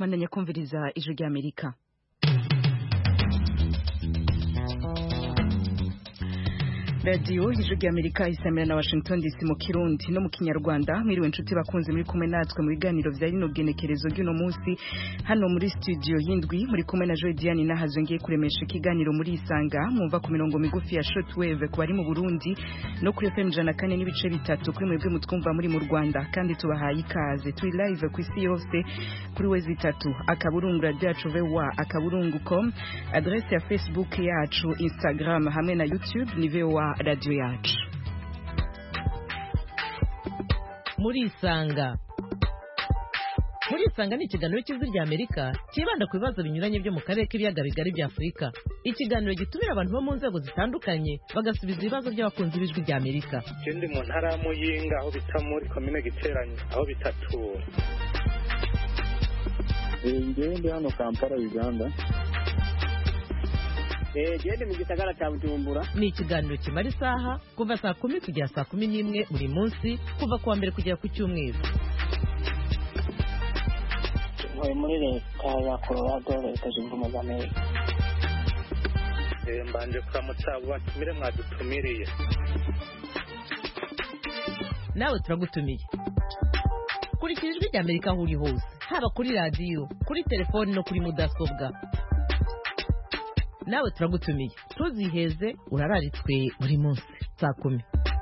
bandanya kumviriza ijwi ry'Amerika. Radio ijwi ry'Amerika isamira na Washington DC mu Kirundi no mu Kinyarwanda. Mwiriwe inshuti bakunze muri kumwe natwe mu biganiro vya rino genekerezo ry'uno munsi hano muri studio y'indwi muri kumwe na Joy Diane nahazo ngiye kuremesha ikiganiro muri Isanga mwumva ku mirongo migufi ya shortwave ku bari mu Burundi no kuri FM 104 n'ibice bitatu kuri mwebwe mutwumva muri mu Rwanda kandi tubahaye ikaze turi live ku isi yose kuri wezi itatu akaburungu radio yacu VOA akaburungu.com, adresse ya Facebook yacu, Instagram hamwe na YouTube ni VOA radio yacu. Muri Isanga ni ikiganiro cy'ijwi ry'Amerika kibanda ku bibazo binyuranye byo mu karere k'ibiyaga bigari bya Afurika. Ikiganiro gitumira abantu bo mu nzego zitandukanye bagasubiza ibibazo by'abakunzi b'ijwi ry'Amerika. Ikindi mu ntara ya Muyinga aho bita muri komine Giteranyi aho bitatura. Ngende hano Kampala Uganda. Gende mu gisagara cya Bujumbura. Ni ikiganiro kimara isaha kuva saa 10 kugera saa 11 buri munsi kuva kuwa mbere kugera ku cyumweru. Muri leta ya Colorado leta zunze ubumwe za Amerika. Mbanje kuramutsa abo batumire mwadutumiriye. Nawe turagutumiye. Kurikira ijwi ry'Amerika aho uri hose, haba kuri radio, kuri telefone no kuri mudasobwa. Nawe turagutumiye. Tuziheze urararitswe buri munsi saa 10.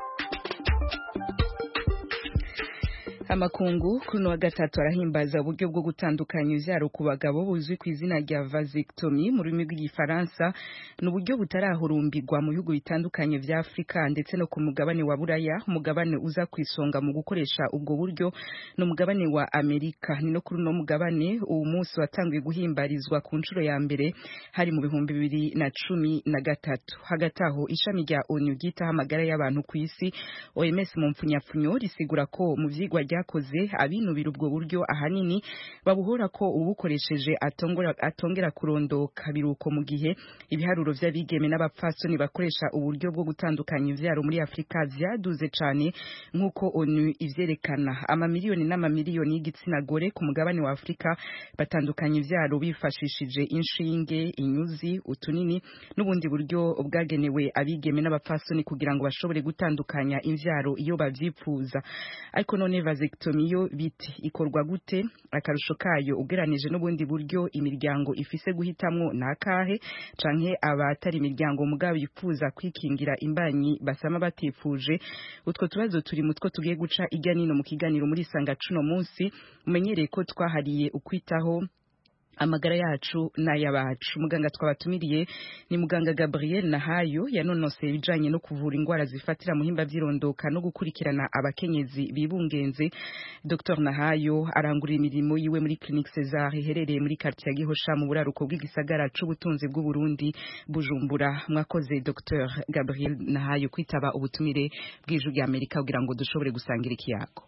Amakungu kuno wa gatatu arahimbaza uburyo bwo gutandukanya ivyaro ku bagabo buzwi ku izina rya vasectomy mu rurimi rw'igifaransa, n'uburyo butarahurumbirwa mu bihugu bitandukanye vya Afrika ndetse no ku mugabane wa Buraya. Umugabane uza kwisonga mu gukoresha ubwo buryo no mugabane wa Amerika. Ni no kuri no mugabane uwo munsi watangiye guhimbarizwa ku nshuro ya mbere hari mu 2013. Hagati aho ishami rya ONU ryita amagara y'abantu ku isi OMS mu mpfunyapfunyo risigura ko mu vyigwa koze abinubira ubwo buryo ahanini babuhora ko ubukoresheje atongera kurondoka biruko mu gihe ibiharuro vy'abigeme n'abapfasoni bakoresha uburyo bwo gutandukanya ivyaro muri Afrika vyaduze cane nkuko ONU ivyerekana. Amamiliyoni n'amamiliyoni y'igitsina gore ku mugabane wa Afrika batandukanya ivyaro bifashishije inshinge, inyuzi, utunini n'ubundi buryo bwagenewe abigeme n'abapfasoni kugira ngo bashobore gutandukanya ivyaro iyo bavyipfuza. Ariko none vasectomy yo biti ikorwa gute? Akarusho kayo ugeranije n'ubundi buryo imiryango ifise guhitamwo nakahe? Canke abatari imiryango mugabo yifuza kwikingira imbanyi basama batifuje? Utwo tubazo turi mutwo tugiye guca ijya nino mu kiganiro muri Isanga cuno munsi. Umenyereye ko twahariye ukwitaho amagara yacu n'ayabacu. Muganga twabatumiriye ni muganga Gabriel Nahayo yanonose ibijanye no kuvura ingwara zifatira muhimba vyirondoka no gukurikirana abakenyezi bibungenze. Dr Nahayo arangurira imirimo yiwe muri Clinique César iherereye muri quartier ya Gihosha mu buraruko bw'igisagara c'ubutunzi bw'u Burundi Bujumbura. Mwakoze Dr Gabriel Nahayo kwitaba ubutumire bw'ijwi ry'Amerika kugira ngo dushobore gusangira ikiyago.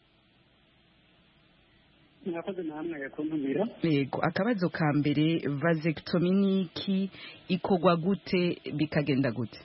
Yego, akabazo ka mbere, vasectomy niki, ikorwa gute, bikagenda gute?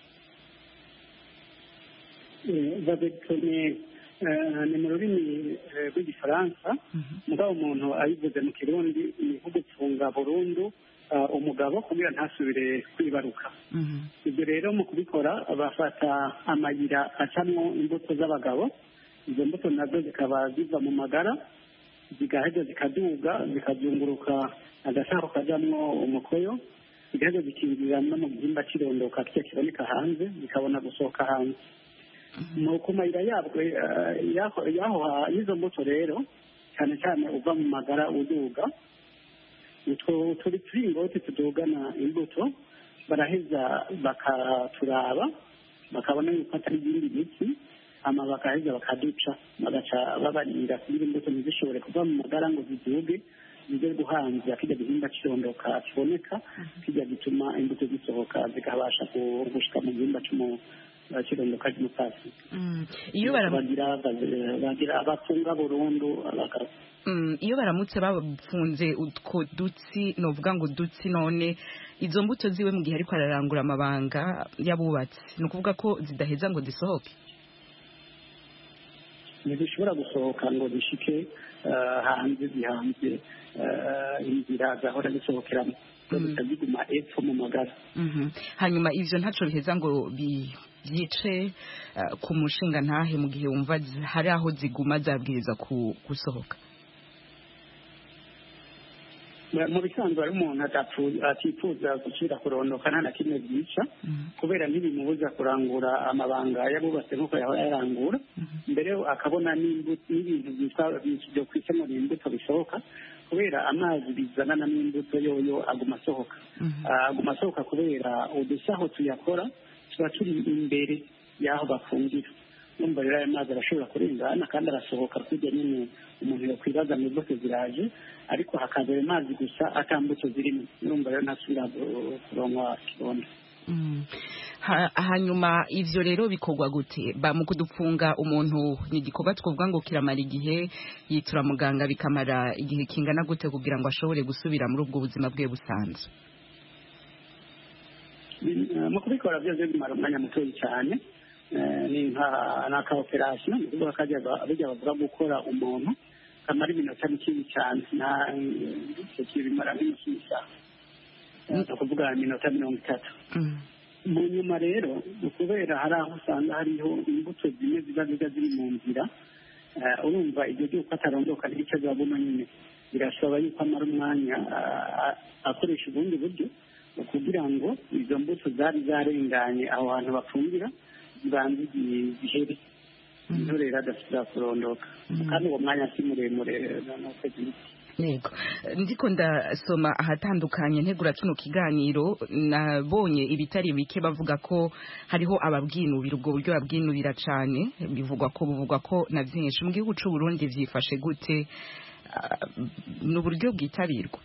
Vasectomy ni mu rurimi rw'igifaransa, mugabo umuntu ayivuze mu Kirundi ni nko gufunga burundu umugabo kugira ntasubire kwibaruka. Ibyo rero mu kubikora bafata amayira acamwo imbuto z'abagabo, izo mbuto nazo zikaba ziva mu magara zigaheza zikaduga zikazunguruka agashako kajamwo umukoyo, zigaheza zikinjira no mu gihimba cy'irondoka cyo kiboneka hanze zikabona gusohoka hanze. Mu kumayira yabwo y'izo mbuto rero cyane cyane uva mu magara uduga, utwo turi turingoti tudugana imbuto baraheza bakaturaba bakabona yuko atari ibindi biti ama bakaheza bakaduca bagaca babarinda kugira imbuto ntizishobore kuva mu magara ngo ziduge zijye guhanza kijya gihimba cy'irondoka kiboneka kijya gituma imbuto zisohoka zikabasha gushika mu gihimba cy'irondoka cy'umutasi. Iyo bagira abafunga burundu iyo baramutse bafunze utwo dutsi novuga ngo dutsi none izo mbuto ziwe mu gihe ariko ararangura amabanga yabubatse ni ukuvuga ko zidaheza ngo zisohoke. ntizishobora gusohoka ngo zishike hanze zihanze inzira zahora zisohokeramo ziguma epfo mu magara. Hanyuma ivyo ntaco biheza ngo byice ku mushinga ntahe mu gihe wumva hari aho ziguma zabwiriza gusohoka. Mu bisanzwe hari umuntu atifuza gusubira kurondoka nta na kimwe byica kubera ntibimubuza kurangura amabanga yabubatse nk'uko yahora yarangura mbere akabona n'ibintu byo kwisemura imbuto bisohoka kubera amazi bizanana n'imbuto yoyo aguma asohoka kubera udusaho tuyakora tuba turi imbere y'aho bafungira numva rero ayo mazi arashobora kurengana kandi arasohoka kujya nyine umuntu yakwibaza mu mbuto ziraje ariko hakaza ayo mazi gusa atambuto zirimo numva rero ntasubira kuronka kibondo. Hanyuma ivyo rero bikorwa gute mu kudufunga umuntu ni igikorwa twovuga ngo kiramara igihe yitura muganga bikamara igihe kingana gute kugira ngo ashobore gusubira muri ubwo buzima bwe busanzwe? Mu kubikora byose bimara umwanya mutoyi cyane ni nka operasiyo ni ukuvuga ko bijya bavuga gukora umuntu kamara iminota mikeya cyane icyo kibimara nk'iminsi isaha ni ukuvuga iminota 30. Mu nyuma rero kubera hari aho usanga hariho imbuto zimwe ziba ziri mu nzira urumva ibyo by'uko atarondoka n'igice zabuma nyine birasaba yuko amara umwanya akoresha ubundi buryo kugira ngo izo mbuto zari zarenganye aho hantu bafungira zibanze zihere niho rero adasubira kurondoka kandi uwo mwanya si muremure n'ukwezi. Yego ndiko ndasoma ahatandukanye ntegura kino kiganiro nabonye ibitari bike bavuga ko hariho ababwinubira ubwo buryo babwinubira cyane bivugwa ko na byinshi mu gihugu cy'u Burundi vyifashe gute n'uburyo bwitabirwa?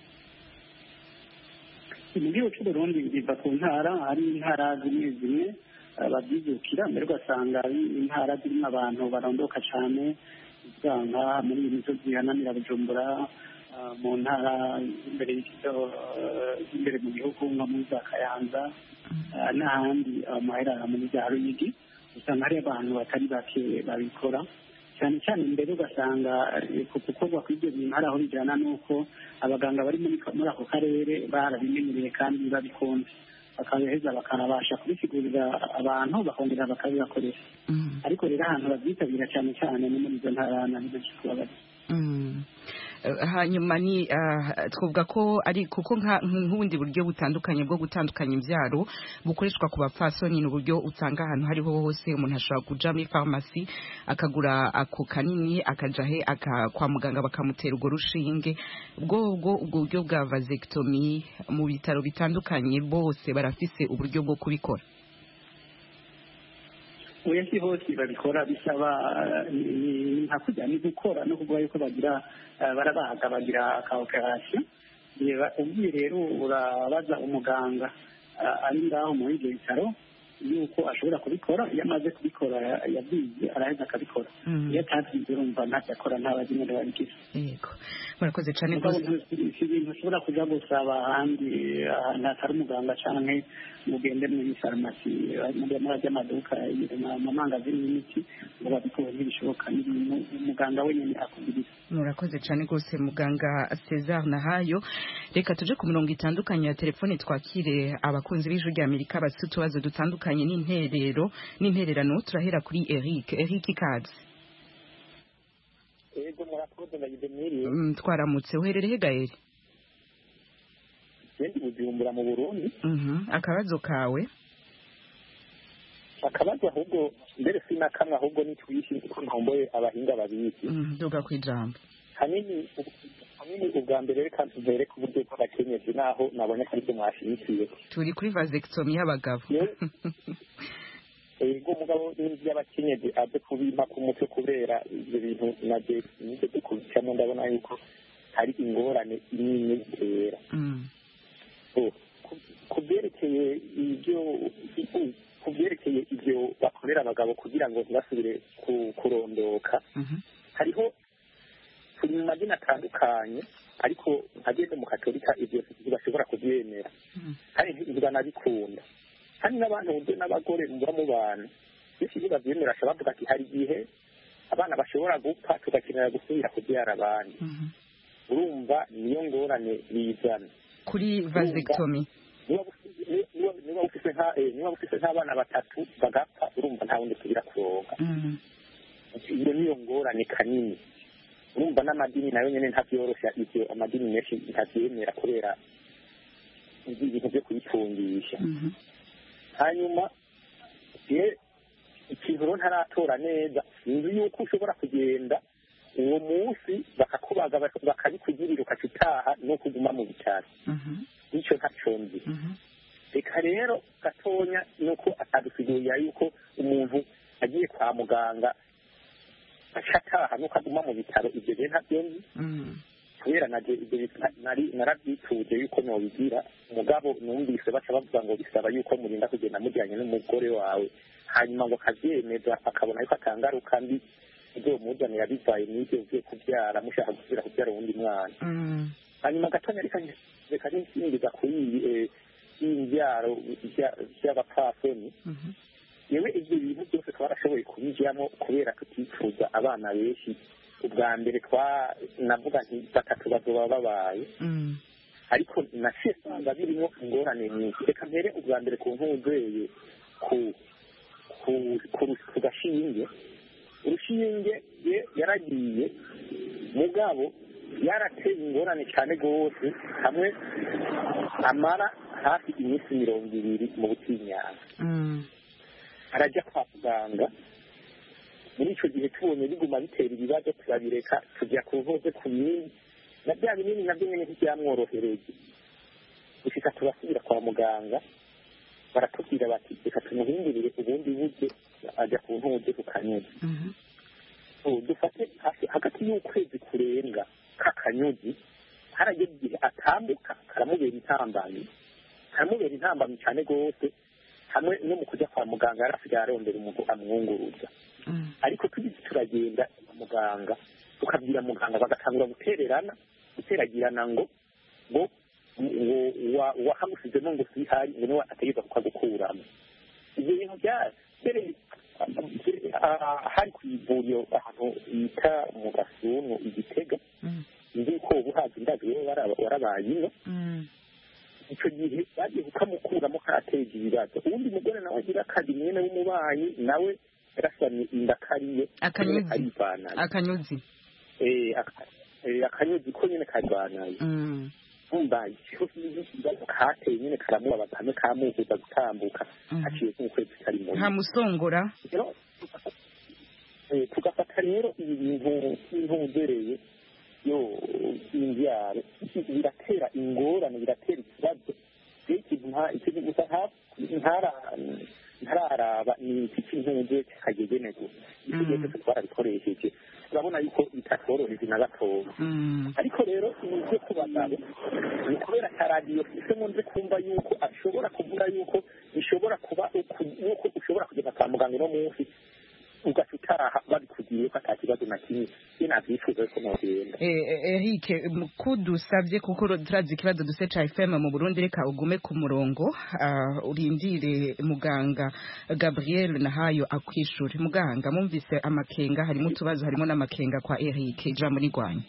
Mu gihugu cy'u Burundi biva ku ntara hari intara zimwe babyizukira mbere ugasanga ari intara zirimo abantu barondoka cyane usanga muri iyi misozi ihanamira Bujumbura mu ntara imbere mu gihugu nko muri za Kayanza n'ahandi amahera muri za Ruyigi usanga hari abantu batari bake babikora cyane cyane mbere ugasanga gukorwa kw'ibyo bintu hari aho bijyana n'uko abaganga bari muri ako karere barabimenyereye kandi babikunze bakabiheza bakanabasha kubisigurira abantu bakongera bakabibakoresha ariko rero ahantu babyitabira cyane cyane ni muri izo ntara na benshi kuba bari. Hanyuma ni twavuga ko ari kuko nk'ubundi buryo butandukanye bwo gutandukanya imbyaro bukoreshwa ku bapfasoni ni uburyo usanga ahantu hariho hose umuntu ashobora kuja muri farumasi akagura ako kanini akajahe kwa muganga bakamutera urwo rushinge ubwo buryo bwa vasectomy mu bitaro bitandukanye bose barafise uburyo bwo kubikora. Oya si hose babikora bisaba nka kujya ni gukora no kuvuga yuko bagira barabaga bagira ka operation ubwiye rero urabaza umuganga ari ngaho muri ibyo bitaro yuko ashobora kubikora iyo amaze kubikora yabyize araheza akabikora iyo atabyize urumva ntacyo akora ntabazi neza babigize. Yego murakoze cyane rwose. Si ibintu ushobora kuja gusaba ahandi ahantu hatari umuganga canke mugende muri farumasi muri amaduka amamangazini y'imiti ngo babikore ntibishoboka n'ibintu umuganga wenyine akubwiriza. Murakoze cyane rwose muganga César Nahayo. Reka tuje ku mirongo itandukanye ya telefone twakire abakunzi b'Ijwi ry'Amerika bafite utubazo dutandukanye n'intererano. Turahera kuri Eric Ikaze. Ego murakoze ndagidemiriye. Twaramutse uherereye Gaël? Ndi Bujumbura mu Burundi. Akabazo kawe? Akabazo ahubwo mbere sinakamwe ahubwo nitwishi kuko ntomboye abahinga babizi. Duga kwijambo. Hanini ubwa mbere reka tuvere ku buryo bw'abakenyezi naho nabonye ko aribyo mwashyigikiye. Turi kuri vasectomy y'abagabo. Ego mugabo n'inzi y'abakenyezi aze kubimpa ku mutwe kubera ibyo bintu nabyo nibyo dukurikiramo ndabona yuko hari ingorane nini zitera. Ku byerekeye ibyo bakorera abagabo kugira ngo ntibasubire kurondoka hariho turi mu madini atandukanye ariko ageze mu katolika ibyo ntibashobora kubyemera kandi ntibanabikunda kandi n'abantu buryo n'abagore muba mu bantu benshi iyo babyemera bavuga ati hari igihe abana bashobora gupfa tugakenera gusubira kubyara abandi urumva niyo ngorane bizana kuri vasectomy niba ufise nk'abana batatu bagapfa urumva nta wundi usubira kuronka iyo niyo ngorane kanini urumva n'amadini nayo nyene ntavyoroshya ivyo amadini menshi ntavyemera kubera ibintu vyo kuyitungisha hanyuma ikintu rero ntaratora neza sinzi yuko ushobora kugenda uwo munsi bakakubaga bakabikugirira ukaca utaha no kuguma mu bitaro nicyo ntaconzi reka rero gatonya nuko atadusigurira yuko umuntu agiye kwa muganga aca ataha nuko aguma mu bitaro ibyo rero ntavyonzi kubera naje ibyo narabyituje yuko nobigira umugabo numvise baca bavuga ngo bisaba yuko murinda kugenda mujyanye n'umugore wawe hanyuma ngo akavyemeza akabona yuko atangaruka mbi ibyo mujyanira bivaye n'ibyo ugiye kubyara mushaka gusubira kubyara uwundi mwana hanyuma gatonya reka ninsingiza kuri imbyaro by'abapfasoni yewe ibyo bintu byose twarashoboye kubijyamo kubera tutifuza abana benshi ubwa mbere navuga nti batatu bazoba babaye ariko naciye usanga birimo ingorane nyinshi reka mbere ubwa mbere ku ntuzeye ku gashinge urushinge yaragiye mugabo yarateye ingorane cyane rwose hamwe amara hafi iminsi 20 mu butinyana arajya kwa muganga muri icyo gihe tubonye biguma bitera ibibazo turabireka tujya ku nkoze ku binini na bya binini nabyo nyine ntibyamworohereye gushika turasubira kwa muganga baratubwira bati reka tumuhindurire ubundi buryo ajya ku ntuze ku kanyuzi dufate hagati y'ukwezi kurenga k'akanyuzi harageze igihe atambuka karamubera intambamyi cyane rwose hamwe no mu kujya kwa muganga yarasigaye arondera umuntu amwunguruza ariko tugize turagenda kwa muganga tukabwira muganga bagatangura guteragirana ngo wahamusizemo ngo sihari ngo niwe ategeka kukagukuramo ibyo bintu byari hari ku ivuriro ahantu bita mu Gasunu Igitega nzi ko ubuhazi ndazi rero warabaye ino icyo gihe bagiye kukamukuramo karateje ibibazo uwundi mugore nawe agira akazi mwene w'umubanyi nawe yarasamye inda kariye akanyuzi akanyuzi ko nyine karwanaye umbaye ikibazo kateye nyine karamubabaza hamwe kamuhuza gutambuka haciye nk'ukwezi karimo nta musongora tugafata rero ibi bintu by'intugereye yo imbyaro biratera ingorane biratera ikibazo ikintu gusa ntararaba ni iki ntuge kagegene gusa ibyo byose twarabikoresheje turabona yuko bitatworoheje na gatoya ariko rero ibyo ku bagabo ni kubera radiyo isemo nzi kumva yuko ashobora kuvuga yuko bishobora kuba yuko ushobora kugenda kwa muganga uno munsi ugaca utaha babikugiye ko ata kibazo na kimwe sinavyifuza ko nogenda Eric kudusabye kuko turazi ikibazo duse ca FM mu Burundi reka ugume ku murongo urindire muganga Gabriel Nahayo akwishura muganga mumvise amakenga harimo utubazo harimo n'amakenga kwa Eric ijambo rigwanye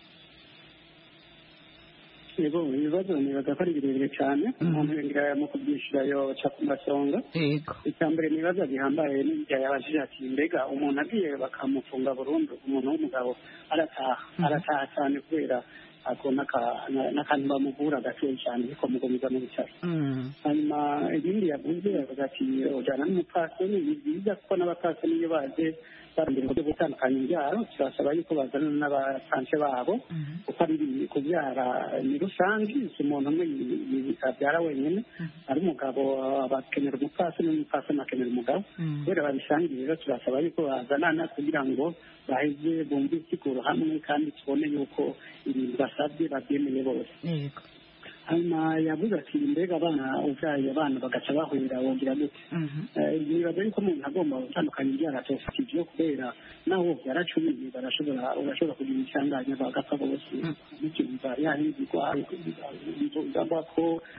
yego ibibazo nibaza ko ari birebire cyane umuntu ngira mu kubyishura yo ca ku masonga yego icyambere nibaza gihambaye n'ibya yabajije ati mbega umuntu agiye bakamufunga burundu umuntu w'umugabo arataha cyane kubera akona n'akantu bamuvura gatoya cyane ariko mugumiza mu bitaro hanyuma ibindi yavuze yavuga ati ujyana n'umupfasoni ni byiza kuko n'abapfasoni iyo baje barambere uburyo gutandukanya imbyaro turasaba yuko bazana n'abasanse babo kuko ari kubyara ni rusange si umuntu umwe abyara wenyine ari umugabo bakenera umupfasoni n'umupfasoni akenera umugabo kubera babisangiye rero turasaba yuko bazanana kugira ngo baheze bumve isiguro hamwe kandi tubone yuko ibintu basabye babyemeye bose hanyuma yavuze ati mbega abana ubyaye abana bagaca bahurira wongera gute nibaza yuko umuntu agomba gutandukanya ibyara atofite ibyo kubera naho byaracumiye urashobora kugira icyanganya bagapfa bose n'ikintu yahindurwa inzoga ko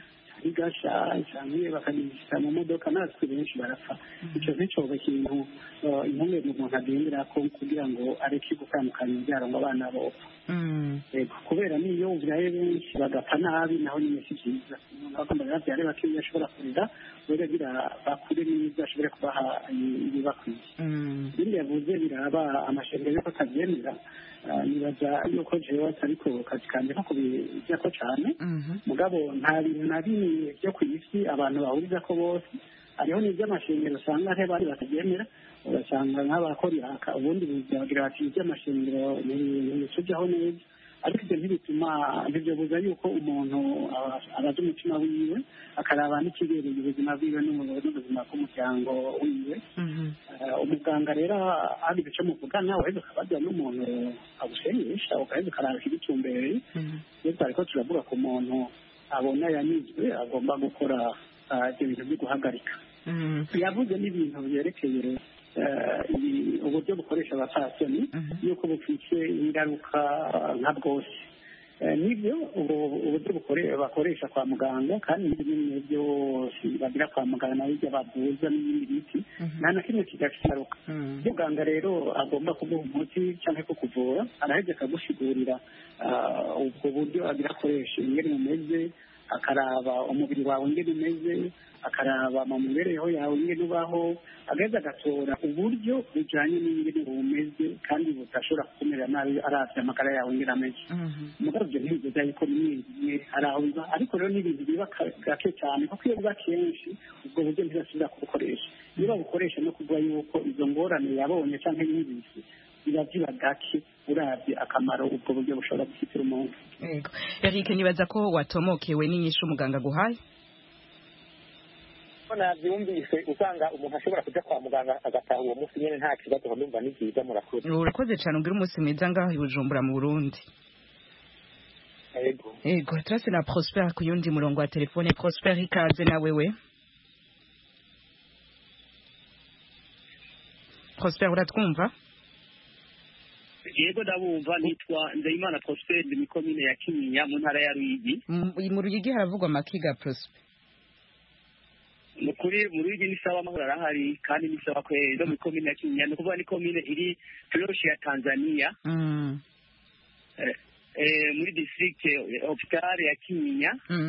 bigasha cyangwa bakagishyira mu modoka natwe benshi barapfa icyo nticoba ikintu impungenge umuntu agendera ko kugira ngo areke gutandukanya ibyaro ngo abana bopfa kubera niyo ubyaye benshi bagapfa nabi naho nyine si byiza umuntu agomba yabyare bakeya ashobora kurera kubera gira bakure neza ashobore kubaha ibibakwiye ibindi yavuze biraba amashanyarazi ko atabyemera nibaza yuko jewe ariko kazi kanje nko kubijya ko cyane mugabo nta bintu na bimwe byo ku isi abantu bahuriza ko bose hariho n'iby'amashanyarazi usanga bari batabyemera ugasanga nk'abakora ubundi bagira bati iby'amashanyarazi ntibisubyaho neza ariko ibyo ntibituma ntibyobuza yuko umuntu abaza umutima wiwe akaraba n'ikibereye ubuzima bwiwe n'ubuzima bw'umuryango wiwe umuganga rero hari ibice muvugana waheze ukabajya n'umuntu agusenyesha ugaheza ukaraba ikibicumbereye ndetse ariko turavuga ku muntu abona yanizwe agomba gukora ibyo bintu byo guhagarika yavuze n'ibintu byerekeye uburyo bukoresha abapfasoni yuko bufite ingaruka nka bwose nibyo uburyo bakoresha kwa muganga kandi n'ibindi byose bagira kwa muganga n'ibyo bavuza n'ibindi biti nta na kimwe kidafite ingaruka muganga rero agomba kuguha umuti cyangwa kukuvura arahebye akagusigurira ubwo buryo agira akoresha ingene umeze akaraba umubiri wawe ingene umeze akaraba mu mibereho yawe ingene ubaho agaheza agatora uburyo bujyanye n'ingene umeze kandi budashobora kukumera nabi aravye amagara yawe ingene ameze umugabo ibyo ntibigeza yuko rimwe hari aho biba ariko rero n'ibintu biba gake cyane kuko iyo biba kenshi ubwo buryo ntibasubira kubukoresha iyo babukoresha no kuvuga yuko izo ngorane yabonye cyangwa yumvise biba biba gake uravye akamaro ubwo buryo bushobora gufitira umuntu yego Eric nibaza ko watomokewe n'inyishu umuganga guhaye nabyumvise usanga umuntu ashobora kujya kwa muganga agataha uwo munsi nyine nta kibazo ndumva ni byiza murakoze urakoze cyane ugira umunsi mwiza ngaho i Bujumbura mu Burundi yego turase na Prosper ku yundi murongo wa telefone Prosper ikaze na wewe Prosper uratwumva yego ndabumva nitwa Nzeyimana Prosper ndi mu komine ya Kinyinya mu ntara ya Ruyigi mu Ruyigi haravugwa makiga Prosper mukuri mu Ruyigi ni sawa amahoro arahari kandi ni sawa kweza mu komine ya Kinyinya no kuvuga ni komine iri proche ya Tanzania muri district hospital ya Kinyinya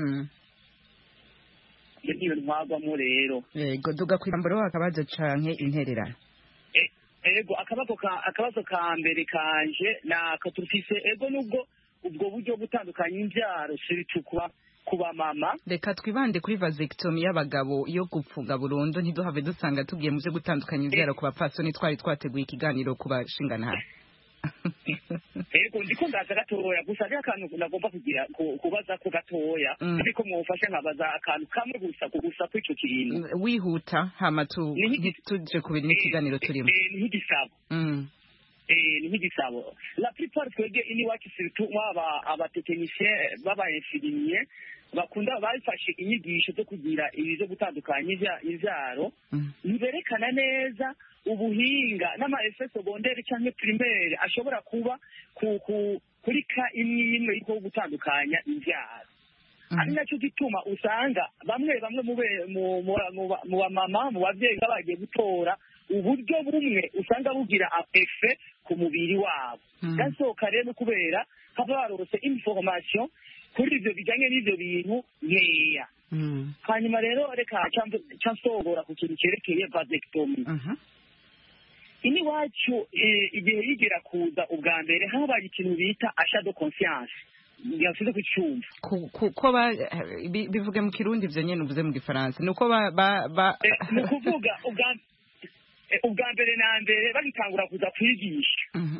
niyo ntwagwamo rero yego duga kwirambaro akabazo canke intererano ego akabazo ka mbere kanje na katufise ego nubwo ubwo buryo butandukanye imbyaro shiritukwa kuba mama reka twibande kuri vasectomy y'abagabo yo gupfunga burundu ntiduhave dusanga tugiye mu byo gutandukanya imbyaro ku bapfasoni twari twateguye ikiganiro ku bashingantara ego ndiko ndaza gatoya gusa ari akantu nagomba kugira kubaza ko gatoya ariko mwofashe nkabaza akantu kamwe gusa kw'ico kintu wihuta hama tuje kubira n'ikiganiro turimo nk'igisabo ni nk'igisabo la plupart twege iniwacu surtout abatekinisiye b'abainfirmiye bakunda bafashe inyigisho zo kugira ibizo gutandukanya ivyaro niberekana neza ubuhinga n'ama-effet secondaire cyangwa primaire ashobora kuba kuri ka imwe yo gutandukanya ivyaro ari nacyo gituma usanga bamwe mu bamama mu bavyeyi bagiye gutora uburyo bumwe usanga bugira effet ku mubiri wabo gasohoka rero kubera haba barose information kuri ivyo bijanye n'ivyo bintu nkeya hanyuma rero reka cansogora ku kintu cerekeye vasectomy ini wacu igihe yigera kuza ubwa mbere habaye ikintu bita achat de conscience yasize kucyumva ko bivuge mu kirundi ivyo nyene uvuze mu gifaransa nuko ni ukuvuga ubwa mbere na mbere bagitangura kuza kwigisha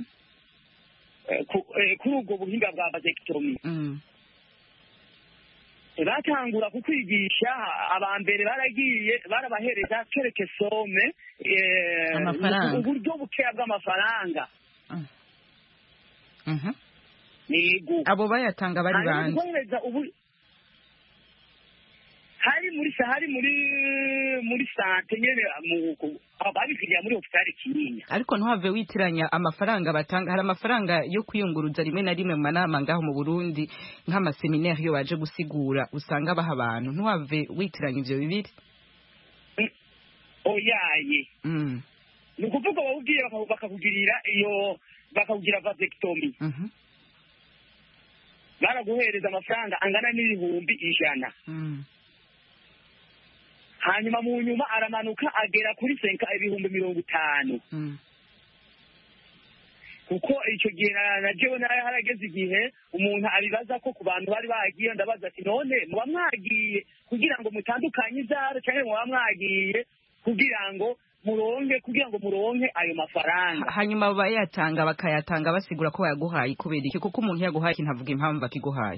kuri ubwo buhinga bwa vasectomy batangura kukwigisha abambere baragiye barabahereza kereke some uburyo bukeya bw'amafaranga abo bayatanga bari bande hari muri sante nyene babikiriya muri hopitali Kinyinya. Ariko ntuhave witiranya amafaranga batanga. Hari amafaranga yo kwiyunguruza rimwe na rimwe mu manama ngaho mu Burundi nk'amaseminaire yo baje gusigura usanga baha abantu. Ntuhave witiranya ivyo bibiri. Oyaye. Ni ukuvuga wawubwiye bakakugirira iyo bakakugira vasectomy. Baraguhereza amafaranga angana n'ibihumbi 100. Hanyuma mu nyuma aramanuka agera kuri 50,000. Kuko icyo gihe najewe harageze igihe umuntu abibaza ko ku bantu bari bagiye, ndabaza ati none muba mwagiye kugira ngo mutandukanye ibyaro cyangwa muba mwagiye kugira ngo muronke ayo mafaranga. Hanyuma bayatanga bakayatanga basigura ko bayaguhaye kubera iki? Kuko umuntu yaguhaye ikintu avuga impamvu akiguhaye.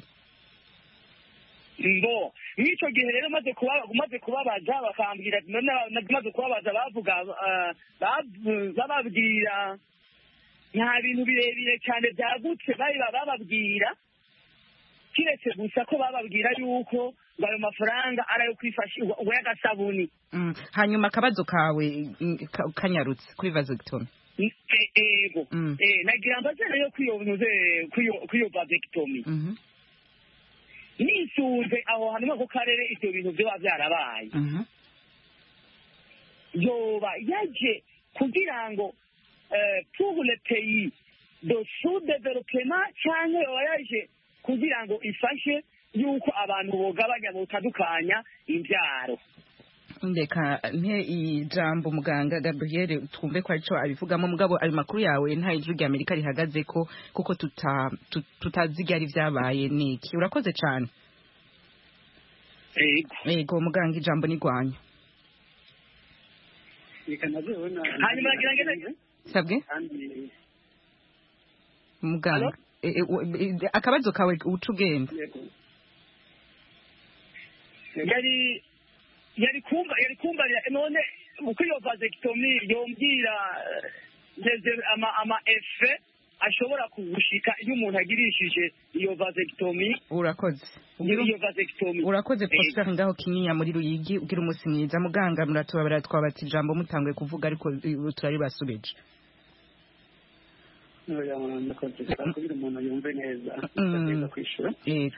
Ngo n'icyo gihe rero maze kubabaza bakambwira maze kubabaza bababwira nta bintu birebire cyane byagutse bababwira, kiretse gusa ko bababwira yuko ayo mafaranga ari ayo kwifashisha uyagasabuni. Hanyuma akabazo kawe kanyarutse kuri vasectomy. Ego nagira mbaze nayo kwiyo vasectomy. Nisunze aho hantu ko karere ivyo bintu byo byarabaye. Yoba yaje kugira ngo pour le pays de sous-développement cyangwa yoba yaje kugira ngo ifashe yuko abantu bogabanya butandukanya imbyaro. Ndeka nte ijambo muganga Gabriel twumve ko arico abivugamo. Mugabo ari makuru yawe nta ijuru rya Amerika rihagaze ko kuko tutazigari vyabaye niki. Urakoze cyane. Ego muganga ijambo ni gwanyu. Hanyuma nagira sabwe muganga akabazo kawe ucugenda. Yari kumba none uko iyo vasectomy yombwira ama effet ashobora kugushika iyo umuntu agirishije iyo vasectomy. Urakoze. Iyo vasectomy. Urakoze Prosper ngaho Kinyinya muri Ruyigi. Ugira umunsi mwiza muganga. Muratubabara twabati ijambo mutanguye kuvuga ariko turari basubije. kugira umuntu yumve neza kwishura.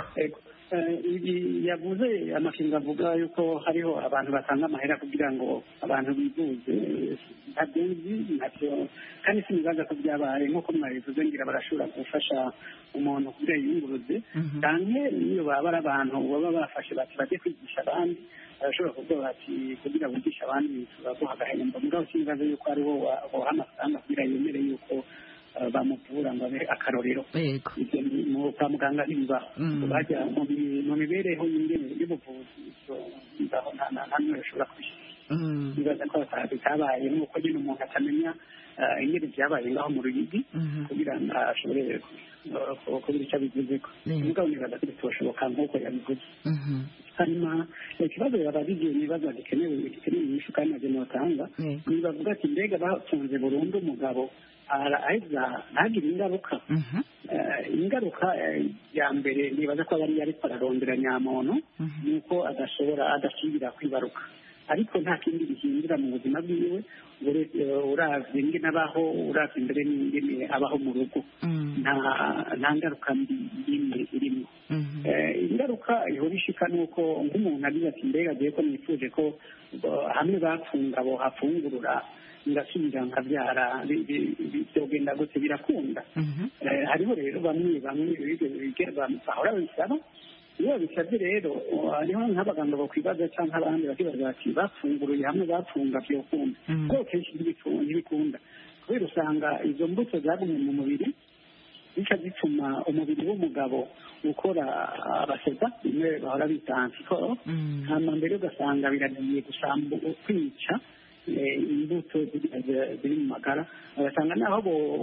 Yavuze amakinga avuga yuko hariho abantu batanga amahera kugira ngo abantu bivuze ntabyo kandi sinibaza ko byabaye nk'uko mwabivuze ngira barashobora gufasha umuntu kugira yiyunguruze cyane niyo baba ari abantu baba bafashe bati bajye kwigisha abandi barashobora kuvuga bati kugira bigisha abandi baguha agahembo mugabo sinibaza yuko ariho boha amafaranga kugira yemere yuko bamuvura ngo abe akarorero. Kwa muganga ntibibaho bajya mu mibereho y'ubuvuzi bibaho nta n'umwe ushobora kwishyura. Nibaza ko bitabaye nuko nyine umuntu atamenya ingeri byabaye ngaho mu Ruyigi kugira ngo ashobore kugira icyo abivuzeko. Mugabo nibaza ko bitoshoboka nk'uko yabivuze. Hanyuma ikibazo yababije ibibazo gikeneye inyishu kandi nabyo notanga nibavuga ati mbega bafunze burundu umugabo aheza ntagire ingaruka. Ingaruka ya mbere nibaza ko abari ariko ararondera nyamuntu nuko adasubira kwibaruka, ariko nta kindi gihindura mu buzima bwiwe uravye ingene abaho, uravye imbere n'ingene abaho mu rugo, nta ngaruka mbi n'imwe irimo. Ingaruka ihora ishika nuko nk'umuntu agize ati mbega agiye ko nifuje ko hamwe bapfunga bo hafungurura ngasubira nkabyara byogenda gute birakunda. Hariho rero bamwe bahora babisaba. Iyo babisabye rero hariho nk'abaganga bakwibaza cyangwa abandi bakibaza bati bafunguruye hamwe bapfunga byokunda kuko kenshi ntibikunda kubera usanga izo mbuto zagumye mu mubiri zica zituma umubiri w'umugabo ukora abaseda bimwe bahora bita antikoro hanyuma mbere ugasanga biragiye kwica imbuto ziri mu magara, bagasanga naho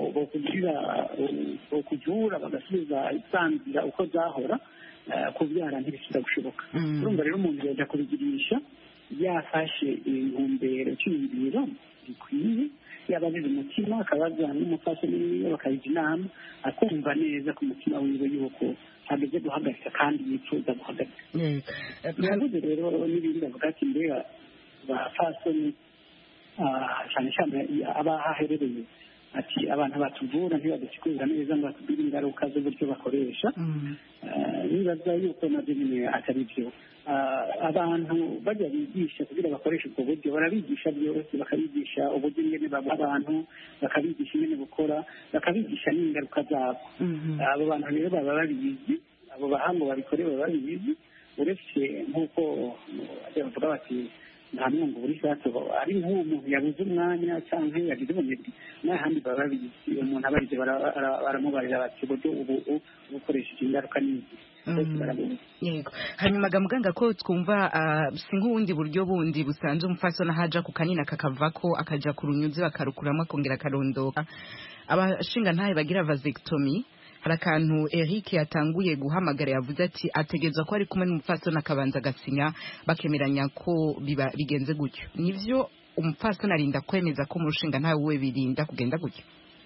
bokujura bagasubiza isanzira uko zahora kubyara ntibisubira gushoboka. Urumva rero umuntu yajya kubigirisha yafashe intumbero cy'ibiro bikwiye yaba abize umutima akabaza n'umufasoni wiwe bakayija inama akumva neza ku mutima wiwe yuko hageze guhagarika kandi yifuza guhagarika biravuze rero n'ibindi avuga ati mbega bafasoni cyane cyane aba aherereye ati abantu batuvura ntibadusigurira neza ngo batubwire ingaruka z'uburyo bakoresha nibaza yuko nabyo nyine atari byo abantu bajya bigisha kugira bakoreshe ubwo buryo barabigisha byose bakabigisha uburyo ingene baba abantu bakabigisha ingene bukora bakabigisha n'ingaruka zabo abo bantu rero baba babizi abo bahanga babikore baba babizi uretse nk'uko bavuga bati nta mwungu buri sato ari nk'uwo muntu yabuze umwanya cyangwa yagize ubunebwe n'ahandi baba babizi umuntu ababizi baramubarira bati uburyo ubu bukoresheje ingaruka n'izi yego hanyuma muganga ko twumva si nk'ubundi buryo bundi busanzwe umufasoni ahaja ku kanini kakavako akaja ku runyuzi bakarukuramo akongera akarondoka abashinga ntahe bagira vasectomy hari akantu Eric yatanguye guhamagara yavuze ati ategezwa ko ari kumwe n'umufasoni akabanza agasinya bakemeranya ko bigenze gutyo nivyo umufasoni arinda kwemeza ko mu rushinga ntawe we birinda kugenda gutyo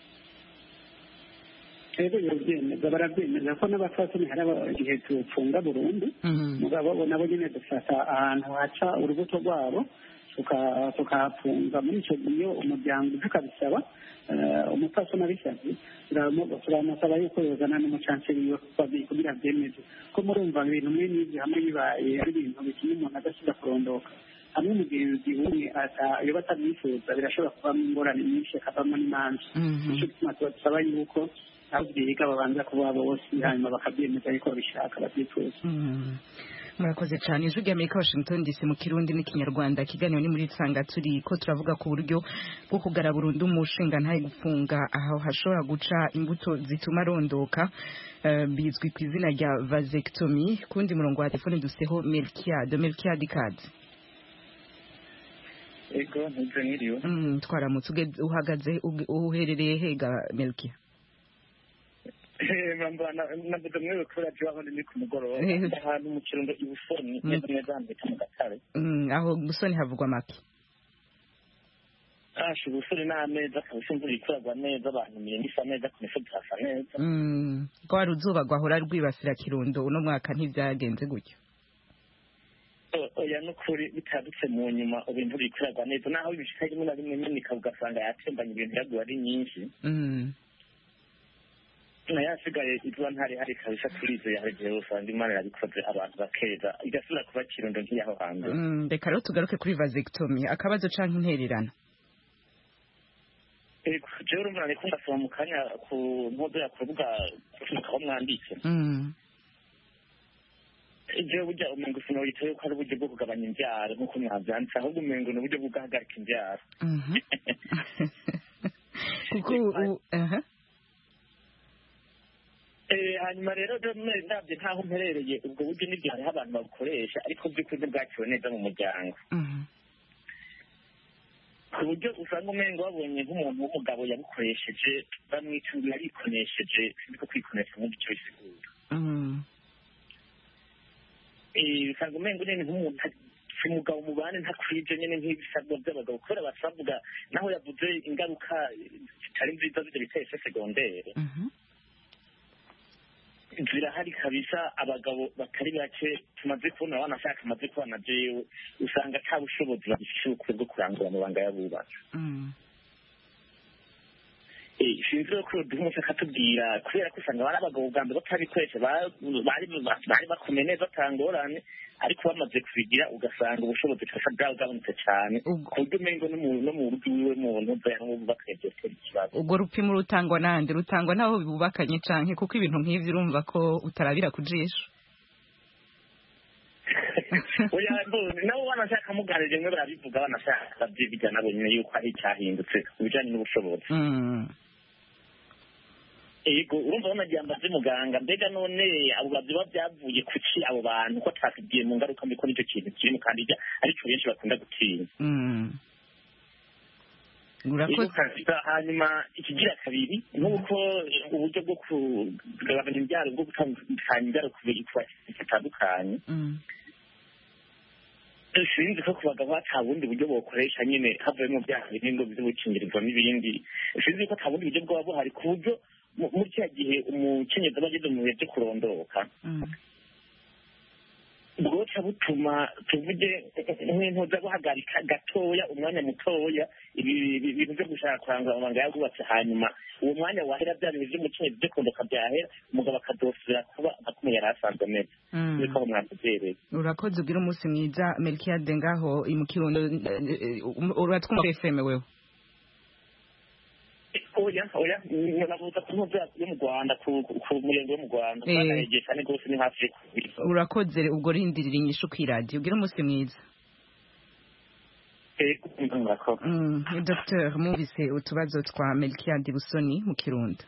barabyemeza ko n'abafasoni hari igihe tupfunga burundu mugabo nabo nyine dufata ahantu haca urubuto rwabo tukahapfunga muri icyo gihe umuryango tukabisaba umupfasoni abisabye turamusaba yuko yozana n'umucanceri wiwe kugira byemeze ko murumva ibintu muri n'ibyo hamwe bibaye ari ibintu bituma umuntu adasubira kurondoka hamwe umugenzi umwe iyo batabyifuza birashobora kuvamo ingorane nyinshi akavamo n'imanza nicyo gituma dusaba yuko aho byiga babanza kuba bose hanyuma bakabyemeza ariko babishaka babyifuza murakoze cyane ijwi ry'Amerika Washington DC mu kirundi n'ikinyarwanda kiganiro ni muri Tsanga turi ko turavuga ku buryo bwo kugara burundu umushinga ntaye gufunga aho hashobora guca imbuto zituma rondoka bizwi ku izina rya vasectomy kundi murongo wa telefone duseho Melchiade Card ego ntuze nkiriwe twaramutse uhagaze uherereye hega Melchiade navuga mwewe kubera byo aho ndi ku mugoroba ahantu mu kirundo ibusoni neza hambere mu gatare aho busoni havugwa make ubusoni n'ameza kabisa imvura ikuragwa neza abantu mirimo isa neza ku misozi hasa neza ko hari uzuba rwahora rwibasira kirundo uno mwaka ntibyagenze gutyo oya n'ukuri bitadutse mu nyuma ubu imvura ikuragwa neza naho ibishika rimwe na rimwe nyine ugasanga yatembanye ibintu yaguye ari nyinshi yasigaye izuba ntari hari kabisa turize yaregeye usanga imana yabikoze abantu bakeza igasubira kuba kirundo nk'iyaho hanze reka rero tugaruke kuri vasectomy akabazo canke intererano jewe urumva nariko ndasoma mu kanya ku mpuzo ya kurubuga kurubuka aho mwanditse jewe burya umengo sinoyita yuko ari uburyo bwo kugabanya imvyaro nk'uko mwavyanditse ahubwo umengo ni uburyo bwo guhagarika imvyaro kuko hanyuma rero ndabye ntaho mperereye ubwo buryo n'ibyo hariho abantu babukoresha ariko by'ukuri bwaciwe neza mu muryango ku buryo usanga umengo babonye nk'umuntu w'umugabo yabukoresheje bamwita ngo yarikonesheje siko kwikonesha nk'icyo bisigura usanga umengo nyine nk'umuntu umugabo mu bane ntakwije nyine nk'ibisabwa by'abagabo kubera basavuga naho yavuze ingaruka zitari nziza z'ibyo bita effet secondaire zirahari kabisa abagabo batari bake tumaze kubona wanashaka amaze kubona jewe usanga ata bushobozi babifite bwo kurangura amabanga y'abubatsi sinzi ko duhumutse akatubwira kubera ko usanga bari abagabo bwa mbere batabikoresha bari bakomeye neza atangorane ariko bamaze kubigira ugasanga ubushobozi bwose bwagabanutse cyane ku buryo umengo no mu rugo iwe muntu bubakanye byose ikibazo ubwo rupimo rutangwa nande rutangwa n'aho bubakanye canke kuko ibintu nk'ivyo urumva ko utarabira ku jisho oya nabo banashaka mugarije mwe barabivuga banashaka babyiga nabo nyine yuko ari cyahindutse mu bijanye n'ubushobozi ego urumva banajyamba by'umuganga mbega none abo baziba byavuye kuki abo bantu ko atakigiye mu ngaruka mbi ko nicyo kintu kirimo kandi ariko benshi bakunda gutinya hanyuma ikigira kabiri nk'uko uburyo bwo kugabanya imbyaro bwo gutandukanya imbyaro ku bintu bitandukanye sinzi ko ku bagabo ata bundi buryo bokoresha nyine havuyemo bya bintu by'ubukingirizo n'ibindi sinzi ko ata bundi buryo bwaba buhari ku buryo muri cya gihe umukenyezi aba ageze mu bihe byo kurondoka bwoca butuma tuvuge nk'intu zo guhagarika gatoya umwanya mutoya ibintu byo gushaka kuranga amabanga yagubatse hanyuma uwo mwanya wahera bya bintu by'umukenyezi byo kurondoka byahera umugabo akadosira kuba akumenya yari asanzwe ameze niko aho mwakubyereye. Urakoze ugira umunsi mwiza Melchiade ngaho mu Kirundo uratwumva FM wewe? oya navuga ku mpuzu yo mu Rwanda ku murenge wo mu Rwanda banahegeye cyane rwose ni hafi. Urakoze ubwo rindirira inyishu kw'iradiyo ugira umunsi mwiza. Dr mwumvise utubazo twa Melchiade Busoni mu Kirundo?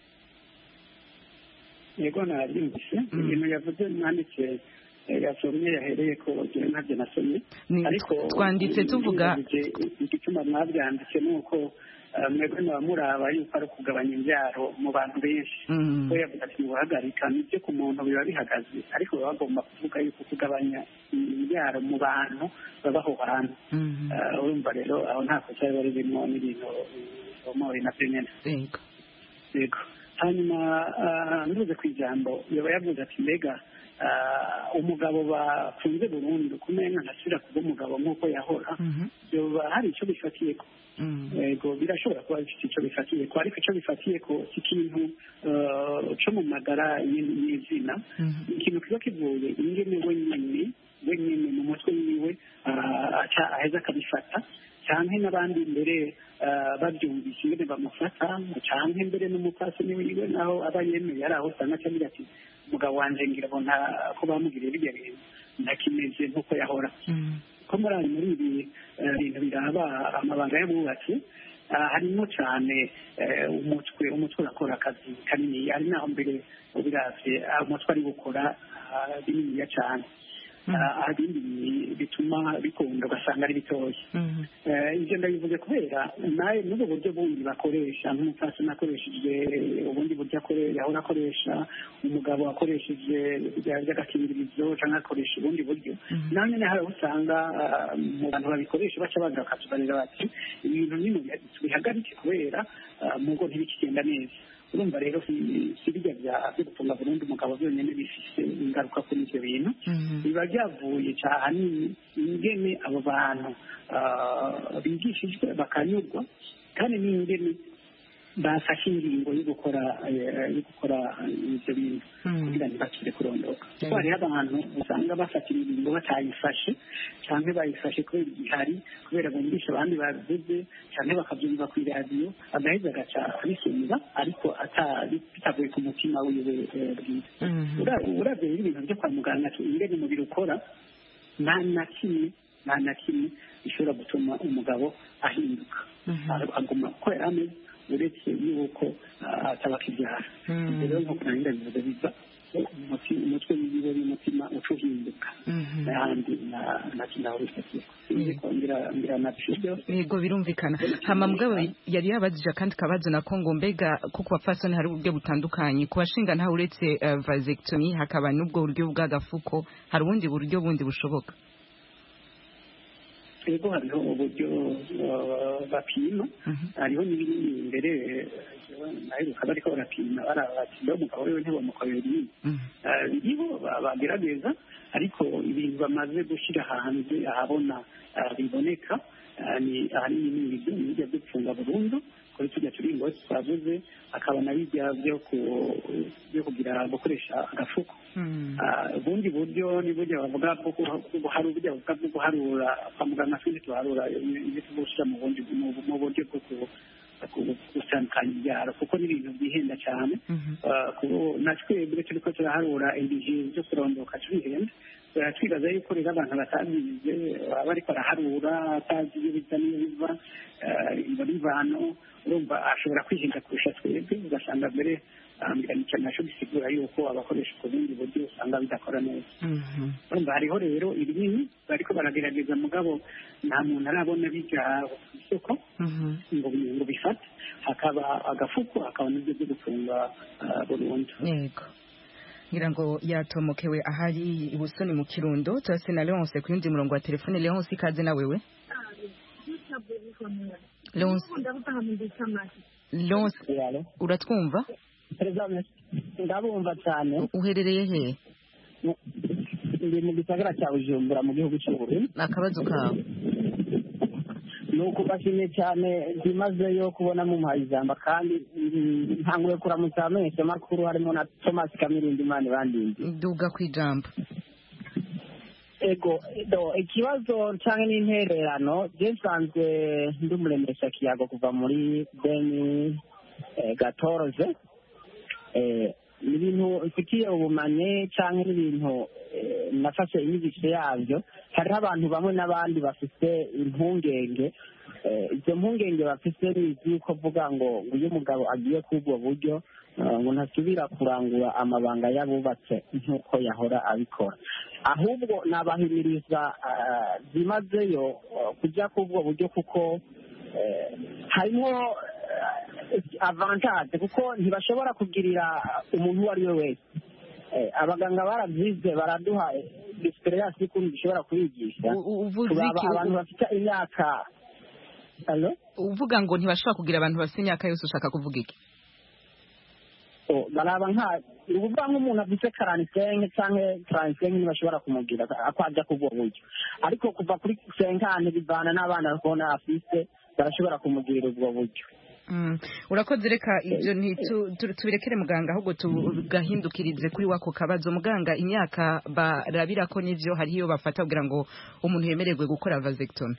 Yego nabyumvise ibintu yavuze mwanditse yasomye yahereye ko ntabyo nasomye ariko twanditse tuvuga igituma mwabyanditse nuko mwebwe muraba yuko ari ukugabanya imbyaro mu bantu benshi ko yavuga ati mubahagarika nibyo ku muntu biba bihagaze ariko baba bagomba kuvuga yuko kugabanya imbyaro mu bantu babaho hantu urumva rero aho nta kosa riba ririmo n'ibintu bisomoye na byo nyine. Yego hanyuma ntuze ku ijambo yaba yavuze ati mbega umugabo bafunze burundu kumenya ntasubira kuba umugabo nk'uko yahora yoba hari icyo bifatiye ko yego birashobora kuba bifite icyo bifatiye ko ariko icyo bifatiye ko si ikintu cyo mu magara y'izina ikintu kiba kivuye ingene wenyine mu mutwe wiwe aheza akabifata cyane n'abandi mbere babyumvise ingene bamufata cyane mbere n'umupfasoni wiwe naho aba yemeye ari aho usanga acagira ati umugabo wanje ngira ngo ko bamugiriye birya bintu ntakimeze nk'uko yahora ko muri ibi bintu biraba amabanga y'abubatsi harimo cyane umutwe urakora akazi kanini ari naho mbere ubiravye umutwe ari gukora bininiya cyane ibindi bituma bikunda ugasanga ari bitoya. Ibyo ndabivuze kubera nawe n'ubwo buryo bundi bakoresha nk'umupfasoni akoresheje ubundi buryo yahora akoresha umugabo akoresheje by'agakingirizo cyangwa akoresha ubundi buryo nawe nyine hari usanga mu bantu babikoresha baca baza bakatubarira bati ibintu nyine bihagarike kubera mugo ntibikigenda neza. Urumva rero si bijya byo gufunga burundu umugabo byonyine bifise ingaruka kuri ibyo bintu biba byavuye cyane ingene abo bantu bigishijwe bakanyurwa kandi n'ingene bafashe ingingo yo gukora ibyo bintu kugira ngo bakire kurondoka kuko hariho abantu usanga bafata ingingo batayifashe cyangwa bayifashe kubera igihari kubera bumvisha abandi babivuze cyangwa bakabyumva ku iradiyo agaheza agaca abisumba ariko bitavuye ku mutima wiwe bwiza. Uravye ibintu byo kwa muganga ingene umubiri ukora nta na kimwe gishobora gutuma umugabo ahinduka aguma uko yari ameze uretse yuko ataba akibyara. Rero nk'uko narinda bivuze biva umutwe wiwe n'umutima uca uhinduka n'ahandi naho bifatiye yego birumvikana. Hama mugabo yari yabajije akandi kabazo nako ngo mbega ko ku bapfasoni hari uburyo butandukanye ku bashinga ntawe uretse vasectomy hakaba n'ubwo buryo bw'agafuko hari ubundi buryo bundi bushoboka? Ego hariho uburyo bapima hariho n'ibindi imbere naheruka bariko barapima barabati umugabo wiwe ntibamukorera ibintu biriho bagerageza ariko ibintu bamaze gushyira hanze ahabona biboneka ni ahanini n'ibijya byo gufunga burundu kuri tujya turingo twavuze akaba na bijya byo gukoresha agafuko. Ubundi buryo ni buryo bavuga bwo guharura kwa muganga twese tuharura ibyo tugushyira mu buryo bwo gutandukanya ibyaro kuko ni ibintu byihenda cyane natwebwe turiko turaharura ibihe byo kurondoka turihenda twibaza yuko rero abantu batabize baba bariko baraharura atazi iyo biza n'iyo biva imbona imvano urumva ashobora kwihinda kurusha twebwe ugasanga mbere cyane naco bisigura yuko abakoresha ku bundi buryo usanga bidakora neza. Urumva hariho rero ibinini bariko baragerageza mugabo nta muntu arabona bijya ku isoko ngo bifate hakaba agafuko hakaba n'ibyo byo gufunga burundu. Yego ngira ngo yatomokewe ahari ibusoni mu Kirundo. Turase na Leonce ku yundi murongo wa telefone. Leonce ikaze na wewe. Leonce uratwumva? Ndabumva cyane. Uherereye he? Ndi mu gisagara cya Bujumbura mu gihugu cy'u Burundi. Akabazo kawe nuko bashimye cyane bimazeyo kubona mu mpayizamba kandi ntanguye kuramutsa amenyesha makuru harimo na Thomas Kamirindi Imana bandindi duga kwijambo. Ego ikibazo cyangwa n'intererano byesanzwe ndumuremesha kiyago kuva muri Beni Gatoroze ibintu mfitiye ubumanye cyangwa n'ibintu nafashe inyigisho yabyo. Hariho abantu bamwe n'abandi bafite impungenge, izo mpungenge bafite bizi ko vuga ngo uyu mugabo agiye kubwo buryo ngo ntasubira kurangura amabanga y'abubatse nk'uko yahora abikora, ahubwo nabahimiriza byimazeyo kujya kubwo buryo kuko harimo avantage kuko ntibashobora kugirira umuntu uwo ari we wese. Abaganga barabyize baraduha experience y'ukuntu dushobora kubigisha abantu bafite imyaka. Uvuga ngo ntibashobora kugira abantu bafite imyaka yose, ushaka kuvuga iki? Baraba uvuga nk'umuntu afite 45 cyangwa 35 ntibashobora kumugira akwaja kubwo buryo, ariko kuva kuri 50 bivana n'abana bakona afite barashobora kumugirira ubwo buryo. Urakoze, reka ibyo tubirekere muganga ahubwo tugahindukirize kuri wako kabazo. Muganga, imyaka barabira ko n'ivyo hariyo bafata kugira ngo umuntu yemererwe gukora vasectomy?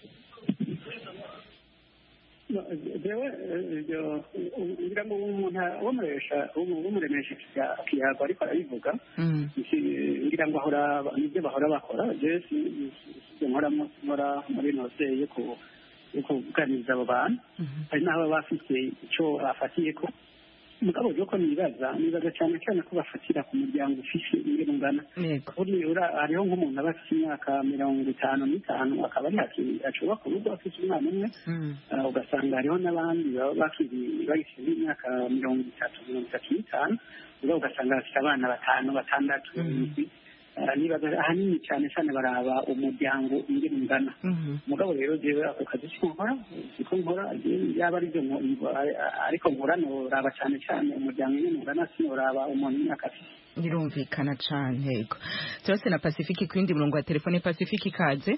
ngira ngo umuntu w'umuremesha kiyago ariko arabivuga ngira ngo ahora nibyo bahora bakora. Jesi nkora muri noteye ko kuganiriza abo bantu, hari n'abo bafite icyo bafatiye ko mugabo ryo ko nibaza cyane cyane ko bafatira ku muryango ufise ingene ungana. Hariho nk'umuntu aba afite imyaka 55 akaba ari hati ashobora kurugo afite umwana umwe, ugasanga hariho n'abandi baba bagifite imyaka 33 ubwo ugasanga bafite abana 5 6 nibaza ahanini cyane cyane baraba umuryango ingene ungana. Mugabo rero jewe ako kazi siko nkora yaba ari byo ariko nkora noraba cyane cyane umuryango ingene ungana, sinoraba umuntu imyaka afite. Birumvikana cyane. Yego, turase na Pacifique ku yindi murongo wa telefone. Pacifique ikaze.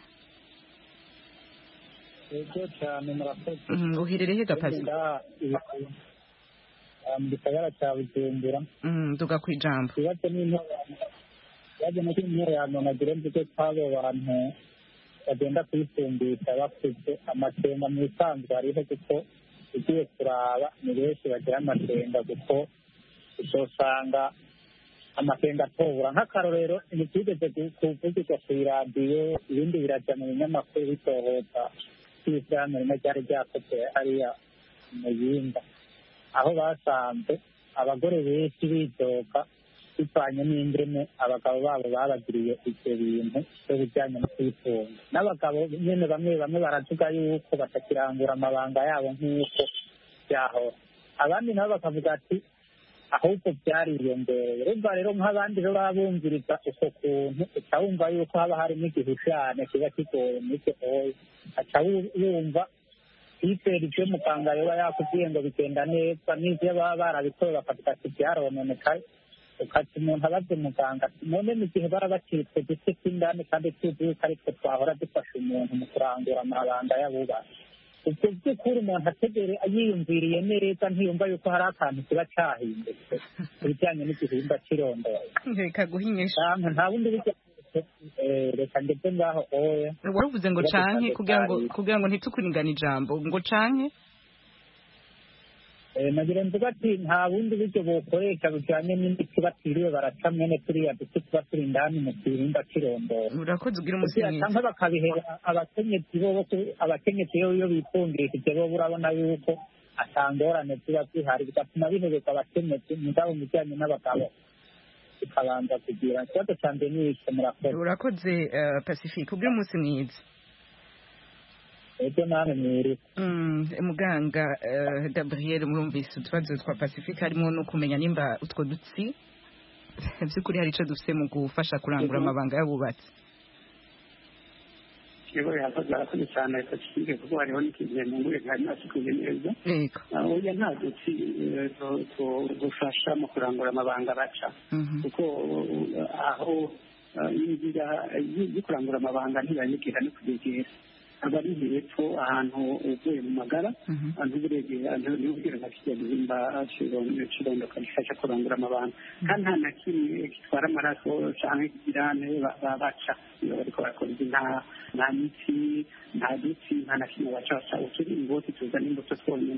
Yego cyane murakoze. Uherereye ga Pacifique? Mu gisagara cya Bujumbura. Duga kwijambo. Yaje muri intererano nagira mvuge ko abo bantu bagenda kwifumbisha bafite amakenga mu isanzwe hariho kuko ugiye kuraba ni benshi bagira amakenga kuko usanga amakenga atobura. Nk'akarorero ntibyigeze kuvugirwa ku iradiyo, ibindi birajya mu binyamakuru bitohoza kw'ishyirahamwe rimwe ryari ryakoze hariya mu Yinda, aho basanze abagore benshi bidoga bivanye n'ingene abagabo babo babagiriye ibyo bintu byo bijyanye no kwifunga. N'abagabo nyine bamwe baravuga yuko batakirangura amabanga yabo nk'uko byahora, abandi nabo bakavuga ati ahubwo byariyongereye. Urumva rero nk'abandi rero babumviriza uko kuntu uca wumva yuko haba harimo igihushane kiba kigoye muri icyo oya, aca wumva kwizera ibyo muganga yoba yakubwiye ngo bigenda neza, n'ibyo baba barabikoze bakavuga ati byarononekaye, ukati umuntu abaze muganga none mu gihe bara bacitse duce tw'indani kandi tuzi yuko ariko twahora dufasha umuntu mu kurangura amabanga y'abubatsi. Ubwo by'ukuri umuntu ategere yiyumviriye neza ntiyumva yuko hari akantu kiba cyahindutse ku bijyanye n'igihimba cy'irondoye. Reka guhinyisha nta bundi buryo reka ndetse ngaho oya. Waravuze ngo canke kugira ngo ntitukuningana ijambo ngo canke nagira mvuga ati nta bundi buryo bukoresha bujyanye n'imiti batiriwe baraca mwene turiya duce tuba turi indani mu gihimba cy'irondoro. Urakoze ugira umunsi mwiza. Cyangwa bakabihera abakenyezi iyo bifungishije bo urabona yuko atangorane ziba zihari, bigatuma bihereza abakenyezi mugabo mu bijyanye n'abagabo bikabanza kugira ikibazo cyanjye n'icyo. Murakoze. Urakoze Pacifique ugira umunsi mwiza. Ego nane mwiri. Muganga Gabriel, murumvise utubazo twa Pacifique harimo no kumenya nimba utwo dutsi by'ukuri hari icyo dufite mu gufasha kurangura amabanga y'abubatsi. yego yarakoze cyane atakiriye kuko hariho n'ikintu munguye ntari nasikuye neza. Oya nta dutsi dufasha mu kurangura amabanga baca kuko aho inzira yo kurangura amabanga ntibanyigira no kugegera aba ari hepfo ahantu uvuye mu magara ntuburegera ntubwira nka kijya guhimba kirondo kabifasha kurangura amabanga kandi nta na kimwe gitwara amaraso cyangwa ikigirane baca iyo bariko barakora nta mitsi nta dutsi nta na kimwe baca uturi ingoti tuzana imbuto twonyine.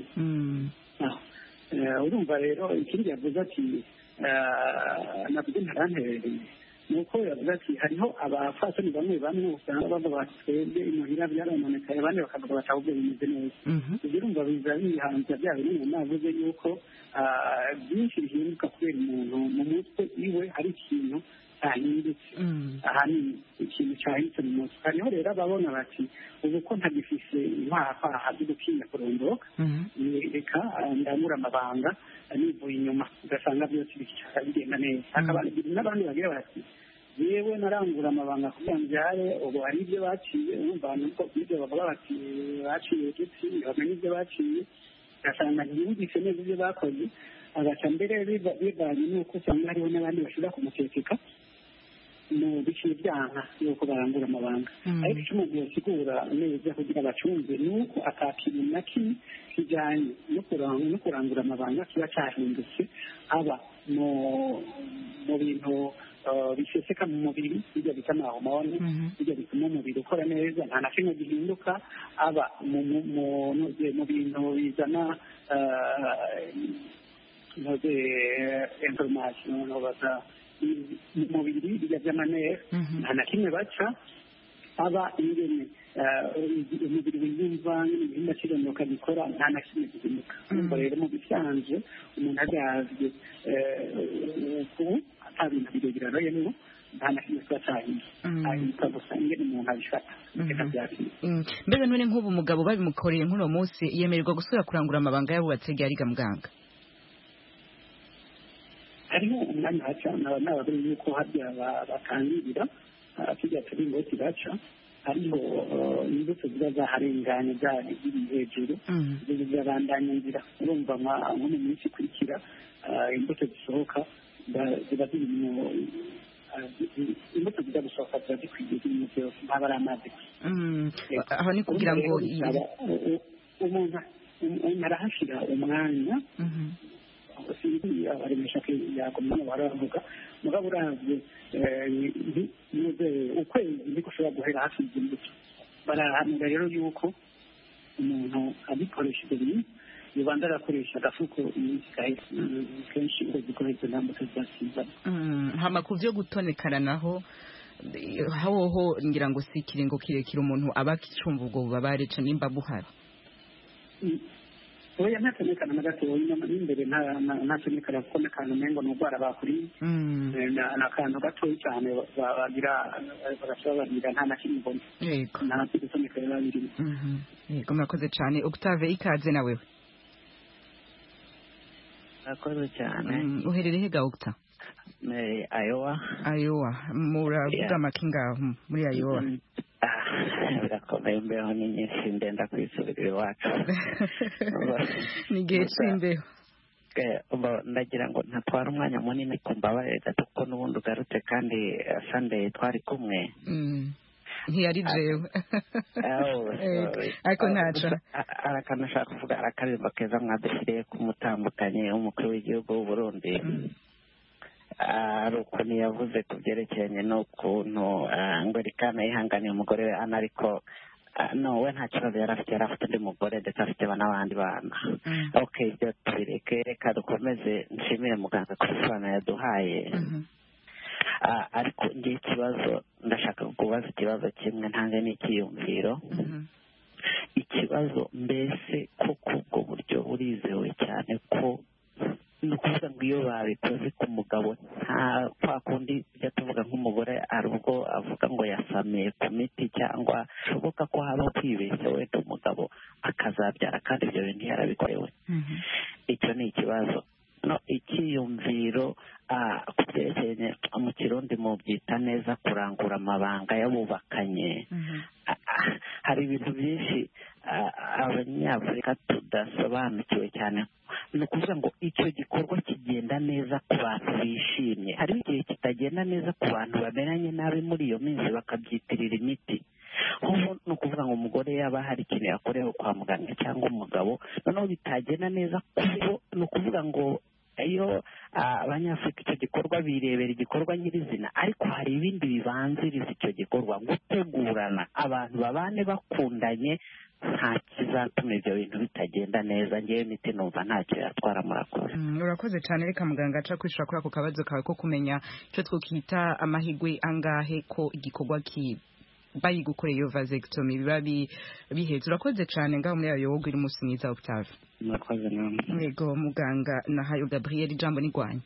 Urumva rero ikindi yavuze ati navuze ntaranterereye nuko yavuze ati hariho abafasoni bamwe bamwe usanga bavuga bati twebwe imuhira byarononekaye abandi bakavuga bati ahubwo bimeze neza. Ibyo urumva biza bihanza bya bintu navuze yuko byinshi bihinduka kubera umuntu mu mutwe iwe hari ikintu cyahindutse ahanini ikintu cyahindutse mu mutwe. Hariho rero ababona bati ubu ko ntagifise impfaha zo gutinya kurondoka reka ndamura amabanga nivuye inyuma ugasanga byose bishaka bigenda neza. Hakaba n'abandi bagira bati yewe narangura amabanga kugira ngo byare ubu hari ibyo baciye urumva nuko ibyo bavuga bati baciye igiti bamenye ibyo baciye ugasanga ntiyumvise neza ibyo bakoze agaca mbere bivanye n'uko usanga hariho n'abandi bashobora kumutekeka mu biciye byanka yuko barangura amabanga. Ariko icyo umuntu yosigura neza kugira bacunze ni uko atakintu na kimwe kijyanye no kurangura amabanga kiba cyahindutse aba mu bintu biseseka mu mubiri bijya bita amahomoni bijya bituma umubiri ukora neza nta na kimwe gihinduka aba mu bintu bizana information baza mu mubiri bijya by'amanere nta na kimwe baca aba ingene umubiri wiyumva n'ibihimba kirondoka gikora nta na kimwe gihinduka. Urumva rero mu bisanzwe umuntu agazwe ata bintu birebire aroyemo nta na kimwe kiba cyahinduka gusa ingene umuntu abifata reka byakira. Mbega none nk'ubu umugabo babimukoreye nk'uno munsi yemererwa gusubira kurangura amabanga y'abubatse ryari ga muganga? hariho umwanya haca n'abagore yuko harya bakangirira tujya turi ingoti baca hariho imbuto ziba zaharenganye zari ziri hejuru zirabandanya inzira. Urumva nko mu minsi ikurikira imbuto zisohoka ziba ziri imbuto zijya gusohoka ziba zikwiye ziri mu byose ntabwo ari amazi gusa. Aho ni kugira ngo umuntu arahashyira umwanya sinzi abaremesha ko yagomba baravuga mugabo uravye ukwezi niko ushobora guhera hafi y'imbuto. Barahanira rero yuko umuntu abikoresha ibintu yobanza agakoresha agafuko iminsi kahise kenshi ngo zikoreshe nta mbuto zasiza. Hama ku vyo gutonekana naho hoho ngira ngo si ikiringo kirekire umuntu aba akicumva ubwo bubabare ca nimba buhari. Oya ntatonekana na gatoya n'imbere ntatonekana kuko n'akantu umengo ni urwara bakuriye ni akantu gatoya cyane bagira bagashobora bagira nta na kimwe mbona nta gutonekana biba birimo. Yego murakoze cyane. Octave ikaze nawe. Murakoze cyane. Uherereye he ga Octa? Iowa muravuga amakinga muri Iowa? Birakomeye imbeho ni nyinshi ndenda kwisubirira iwacu ni igihe cy'imbeho. Ndagira ngo ntatwara umwanya munini ku mbabarire gato kuko n'ubundi ugarutse kandi Sunday twari kumwe ntiyari jewe ariko ntaco arakanashaka kuvuga arakaririmba keza mwadushyiriye ku mutambukanye w'umukuru w'igihugu w'u Burundi ari ukuntu yavuze ku byerekeranye n'ukuntu ngo rikana yihanganiye umugore we Ana ariko no we nta kibazo yari afite undi mugore ndetse afite n'abandi bana. Okay ibyo tubireke reka dukomeze nshimire muganga ku bisobanuro yaduhaye. Ariko ngiye ikibazo ndashaka kubaza ikibazo kimwe ntange n'ikiyumviro. Ikibazo mbese koko ubwo buryo burizewe cyane ko ni ukuvuga ngo iyo babikoze ku mugabo nta kwa kundi tujya tuvuga nk'umugore ari ubwo avuga ngo yasamiye ku miti cyangwa bishoboka ko habaho kwibeshya wenda umugabo akazabyara kandi ibyo bintu yarabikorewe. Icyo ni ikibazo. No ikiyumviro ku byerekeye mu kirundi mu byita neza kurangura amabanga y'abubakanye hari ibintu byinshi abanyafurika tudasobanukiwe cyane. ni ukuvuga ngo icyo gikorwa kigenda neza ku bantu bishimye, hariho igihe kitagenda neza ku bantu bameranye nabi muri iyo minsi bakabyitirira imiti. ni ukuvuga ngo umugore yaba hari ikintu yakorewe kwa muganga cyangwa umugabo noneho bitagenda neza kuko ni ukuvuga ngo iyo abanyafurika icyo gikorwa birebera igikorwa nyirizina, ariko hari ibindi bibanziriza icyo gikorwa, gutegurana abantu babane bakundanye nta kizatuma ibyo bintu bitagenda neza. ngewe imiti numva ntacyo yatwara. murakoze. urakoze cyane. reka muganga aca kwishura kuri ako kabazo kawe ko kumenya icyo twakita amahirwe angahe ko igikorwa bayigukoreye iyo vasectomy biba biheze. urakoze cyane ngaho muri ayo wowe uri munsi mwiza Octave. murakoze namwe. yego muganga Nahayo Gabriel, ijambo ni rwanyu.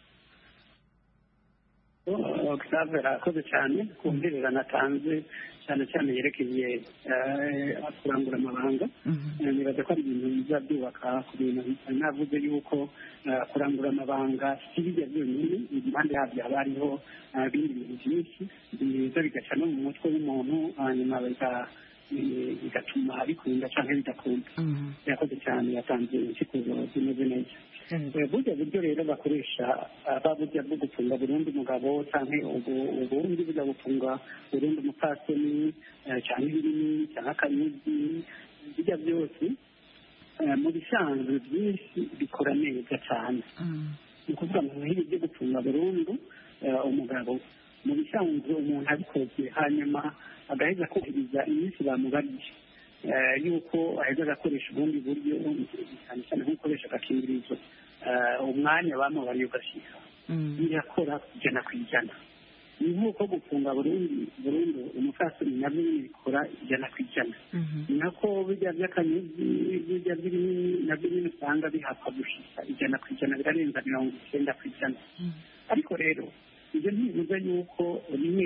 Octave arakoze cyane ku mbwirwaruhame atanze cyane cyane yerekeye kurangura amabanga. nibaza ko ari ibintu biza byubaka ku bintu navuze yuko kurangura amabanga si bijya byonyine, impande yabyo haba hariho ibindi bintu byinshi biza bigaca no mu mutwe w'umuntu, hanyuma bigatuma bikunda cyangwa bidakunda. yakoze cyane, yatanze insikuzo zimeze neza. burya buryo rero bakoresha burya bwo gufunga burundu umugabo cyangwa ubundi burya gufunga burundu umupfasoni cyangwa ibirimi cyangwa akanyuzi, burya byose mu bisanzwe byinshi bikora neza cyane. ni ukuvuga ngo nk'ibi byo gufunga burundu umugabo, mu bisanzwe umuntu abikoze hanyuma agaheza kubahiriza iminsi bamubarije yuko aheza agakoresha ubundi buryo cyane cyane nko gukoresha agakingirizo, umwanya bamubariye ugashyika birakora ijana ku ijana. ni nk'uko gufunga burundu umupfasoni nabyo nyine bikora ijana ku ijana. ni nako bijya by'akanyuzi bijya by'ibinini nabyo nyine usanga bihapfa gushika ijana ku ijana, birarenza 90%. ariko rero ibyo ntibivuze yuko rimwe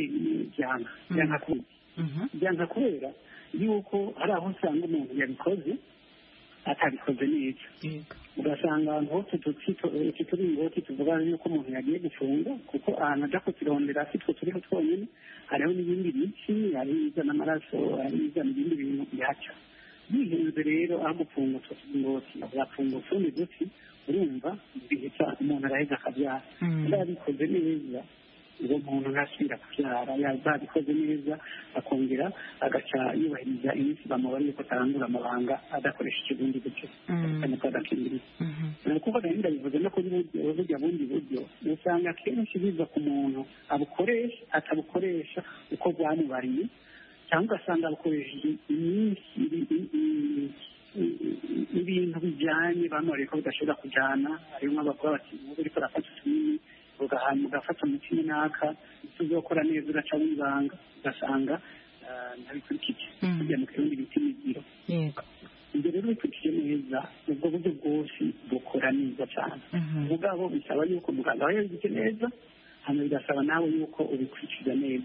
byanga kubera yuko hari aho usanga umuntu yabikoze atabikoze neza. ugasanga ahantu hose tuturingoti tuvuga yuko umuntu yagiye gufunga, kuko ahantu ajya kuturondera si two turiho twonyine, hariho n'ibindi mitsi, hari izana amaraso, hari izana ibindi bintu byaca. bihenze rero aho gufunga utwo turingoti yafunga utundi duti, urumva bihita umuntu araheza akabyara. iyo yabikoze neza uwo muntu ntasubira kubyara. yabikoze neza akongera agaca yubahiriza iminsi bamubariye ko atarangura amabanga adakoresha ikibundi buryo agakingirizo. ni ukuvuga ngo ndabivuze no kuri burya bundi buryo usanga akenshi biva ku muntu atabukoresha uko bwamubariye, cyangwa ugasanga abukoresheje iminsi ibintu bijyanye bamubariye ko bidashobora kujyana. hariho nk'abavuga bati ubu uriko urafata utunini hanyuma ugafata umuti runaka tuzokora neza ugaca wibanga, ugasanga ntabikurikije kujya mu kirundi bita imiziro. ibyo rero bikurikije neza ubwo buryo bwose bukora neza cyane. mugabo bisaba yuko muganga aba yabigize neza, hanyuma bigasaba nawe yuko ubikurikiza neza.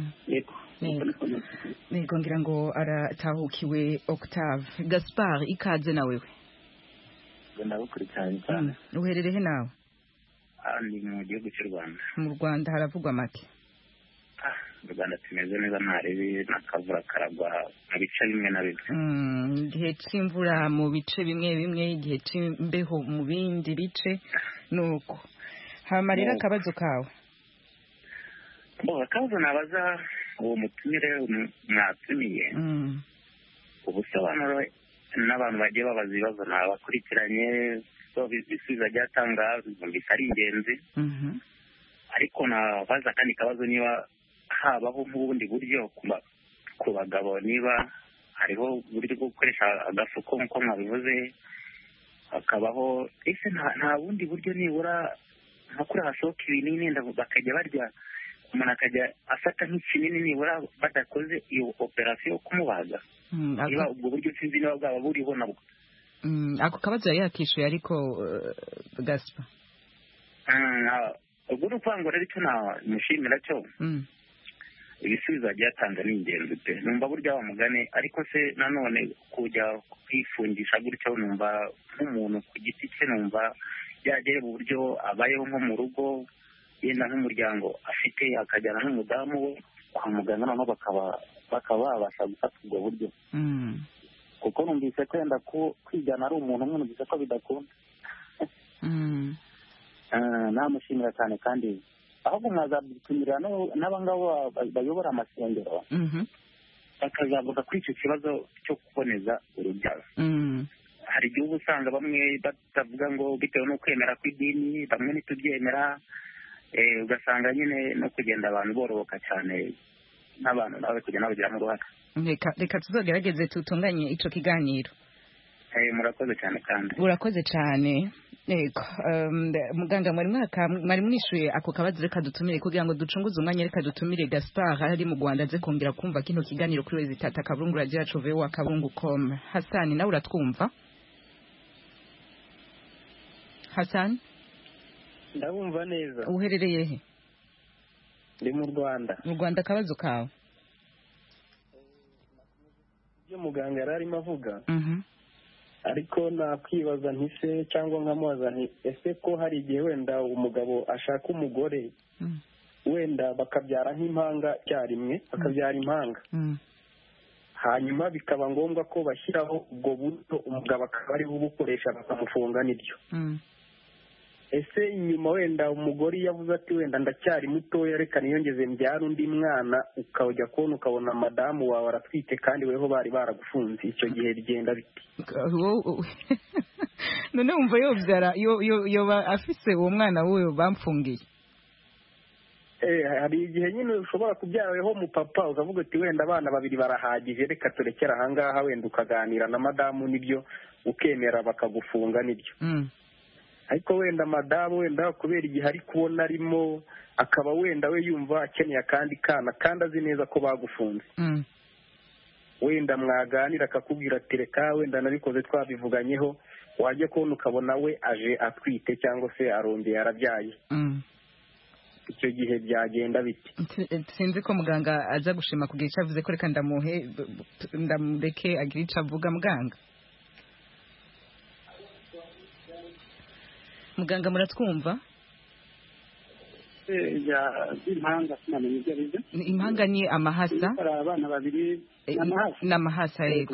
yego ngira ngo aratahukiwe. Octave. Gaspard, ikaze nawewe. ndagukurikiranye cyane. uherereye nawe? ni mu gihugu cy'u Rwanda. mu Rwanda haravugwa make? mu Rwanda tumeze neza, ntarebi n'akavura karagwa mu bice bimwe na bimwe. igihe cy'imvura mu bice bimwe bimwe, igihe cy'imbeho mu bindi bice, nuko hamarira akabazo kawe. akabazo nabaza uwo mutumire mwatumiye, ubusobanuro n'abantu bagiye babaza ibibazo nabakurikiranye, ibisubizo ajya atanga mbese ari ingenzi. ariko nabaza kandi kabazo niba habaho nk'ubundi buryo ku bagabo, niba hariho uburyo bwo gukoresha agafuko nk'uko mwabivuze, hakabaho ese nta bundi buryo nibura nka kuri hasohoka ibinini bakajya barya, umuntu akajya afata nk'ikinini nibura badakoze iyo operasiyo yo kumubaga. niba ubwo buryo sinzi niba bwaba buriho nabwo. ako kabazo yari yakishuye ariko Gaspard. ubwo ni ukuvuga ngo rero icyo namushimira cyo ibisubizo agiye atanga ni ingenzi pe. numva burya wamugane, ariko se nanone kujya kwifungisha gutyo numva nk'umuntu ku giti cye numva byagere mu buryo abayeho nko mu rugo yenda nk'umuryango afite akajyana n'umudamu we kwa muganga noneho bakaba babasha gufata ubwo buryo kuko numvise ko yenda kwigana ari umuntu umwe numvise ko bidakunda namushimira cyane kandi ahubwo mwazadutumira n'abangabo bayobora amasengero bakazavuga kuri icyo kibazo cyo kuboneza urubyaro hari igihe uba usanga bamwe batavuga ngo bitewe no kwemera kw'idini bamwe ntitubyemera ugasanga nyine no kugenda abantu bororoka cyane n'abantu nawe kugenda babigiramo uruhare reka tuzogerageze tutunganye ico kiganiro murakoze cyane kandi urakoze cyane yego muganga mwari mwishuye ako kabazo reka dutumire kugira ngo ducunguze umwanya reka dutumire Gaspard ari mu Rwanda aze kongera kumva kino kiganiro kuri wezi tata kaburungu radio yacu vewa kaburungu.com Hassan nawe uratwumva Hassan ndabumva neza uherereye he ndi mu Rwanda akabazo kawe ibyo muganga yari arimo avuga ariko nakwibaza ntise cyangwa nkamubaza nti ese ko hari igihe wenda umugabo ashaka umugore wenda bakabyara nk'impanga icyarimwe bakabyara impanga hanyuma bikaba ngombwa ko bashyiraho ubwo buryo umugabo akaba ariwe ubukoresha bakamufunga n'ibyo ese inyuma wenda umugore yavuze ati wenda ndacyari mutoya reka niyongeze mbyara undi mwana ukajya kubona ukabona madamu wawe aratwite kandi weho bari baragufunze icyo gihe bigenda biti none wumva yobyara yoba afise uwo mwana we bamfungiye hari igihe nyine ushobora kubyara weho mupapa ukavuga uti wenda abana babiri barahagije reka turekera ahangaha wenda ukaganira na madamu n'ibyo ukemera bakagufunga n'ibyo ariko wenda madamu wenda kubera igihe ari kubona arimo akaba wenda we yumva akeneye akandi kana kandi azi neza ko bagufunze wenda mwaganira akakubwira ati reka wenda nabikoze twabivuganyeho wajya kubona ukabona we aje atwite cyangwa se arongeye arabyaye icyo gihe byagenda biti sinzi ko muganga aza gushima kugira icyo avuze ko reka ndamureke agira icyo avuga muganga muratwumva impanga sinamenye ibyo ari byo impanga ni amahasa abana babiri n'amahasa yego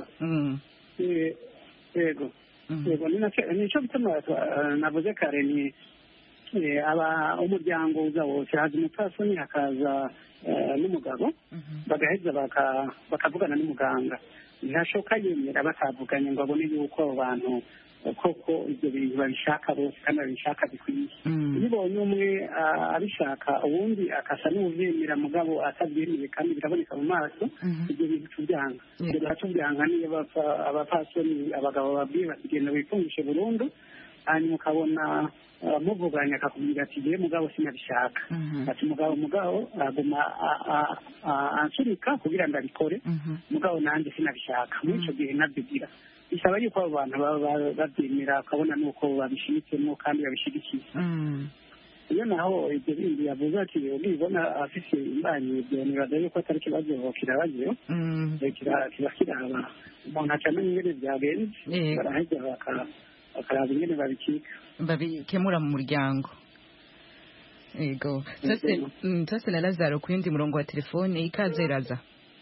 yego nicyo bituma navuze kare ni umuryango uza wose haza umupfasoni hakaza n'umugabo bagaheza bakavugana n'umuganga ntihashoka yemera batavuganye ngo abone yuko abo bantu koko ibyo bintu babishaka bose kandi babishaka bikwiye iyo ubonye umwe abishaka uwundi akasa n'ubyemera mugabo atabyemeye kandi biraboneka mu maso ibyo bintu tubyanga ibyo baratubyanga niyo abapfasoni abagabo babwiye bati genda wifungishe burundu hanyuma ukabona muvuganye akakubwira ati yewe mugabo sinabishaka ati mugabo aguma ansurika kugira ngo abikore mugabo nanjye sinabishaka muri icyo gihe nabyigira bisaba yuko abo bantu baba babyemera ukabona nuko babishyigikiyemo kandi babishyigikiye iyo naho ibyo bindi yavuze ati ubibona afite imbanyi ibyo nibaza yuko atari ikibazo kirabagiyeho kiba kiraba umuntu acamenya ingene byagenze baraheza bakaraba ingene babikemura mu muryango yego tose na Lazaro ku yundi murongo wa telefone ikaze Laza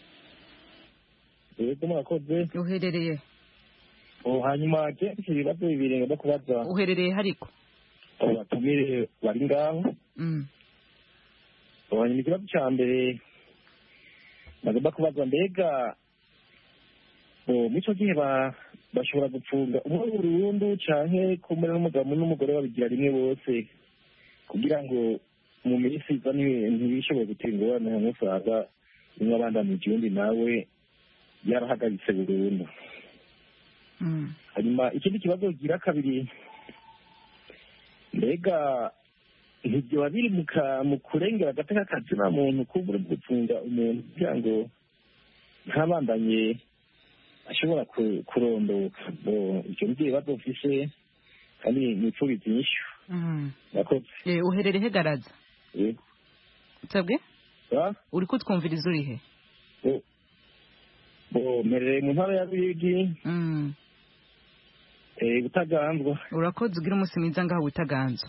yego mwakoze uherereye hanyuma kenshi ibibazo bibiri ngomba kubaza uherereye hariko batumire bari ngaho hanyuma ikibazo cya mbere bagomba kubaza mbega muri icyo gihe bashobora gupfunga umwe burundu canke kumwe n'umugabo n'umugore babigira rimwe bose kugira ngo mu minsi iza ntibishobore gutera ingorane hamwe usanga umwe abandanije uwundi nawe yarahagaritse burundu hanyuma ikindi kibazo gira kabiri mbega ntibyoba biri mu kurengera agateka kazina muntu kuba uri gupfunga umuntu kugira ngo ntabandanye ashobora kurondoka icyo ni ibibazo mfise kandi nipfubiza inyishu uherere he Garaza utabwe uri kutwumviriza uri he merere mu ntara ya Ruyigi Butaganzwa. Urakoze ugira umunsi mwiza ngaho Butaganzwa.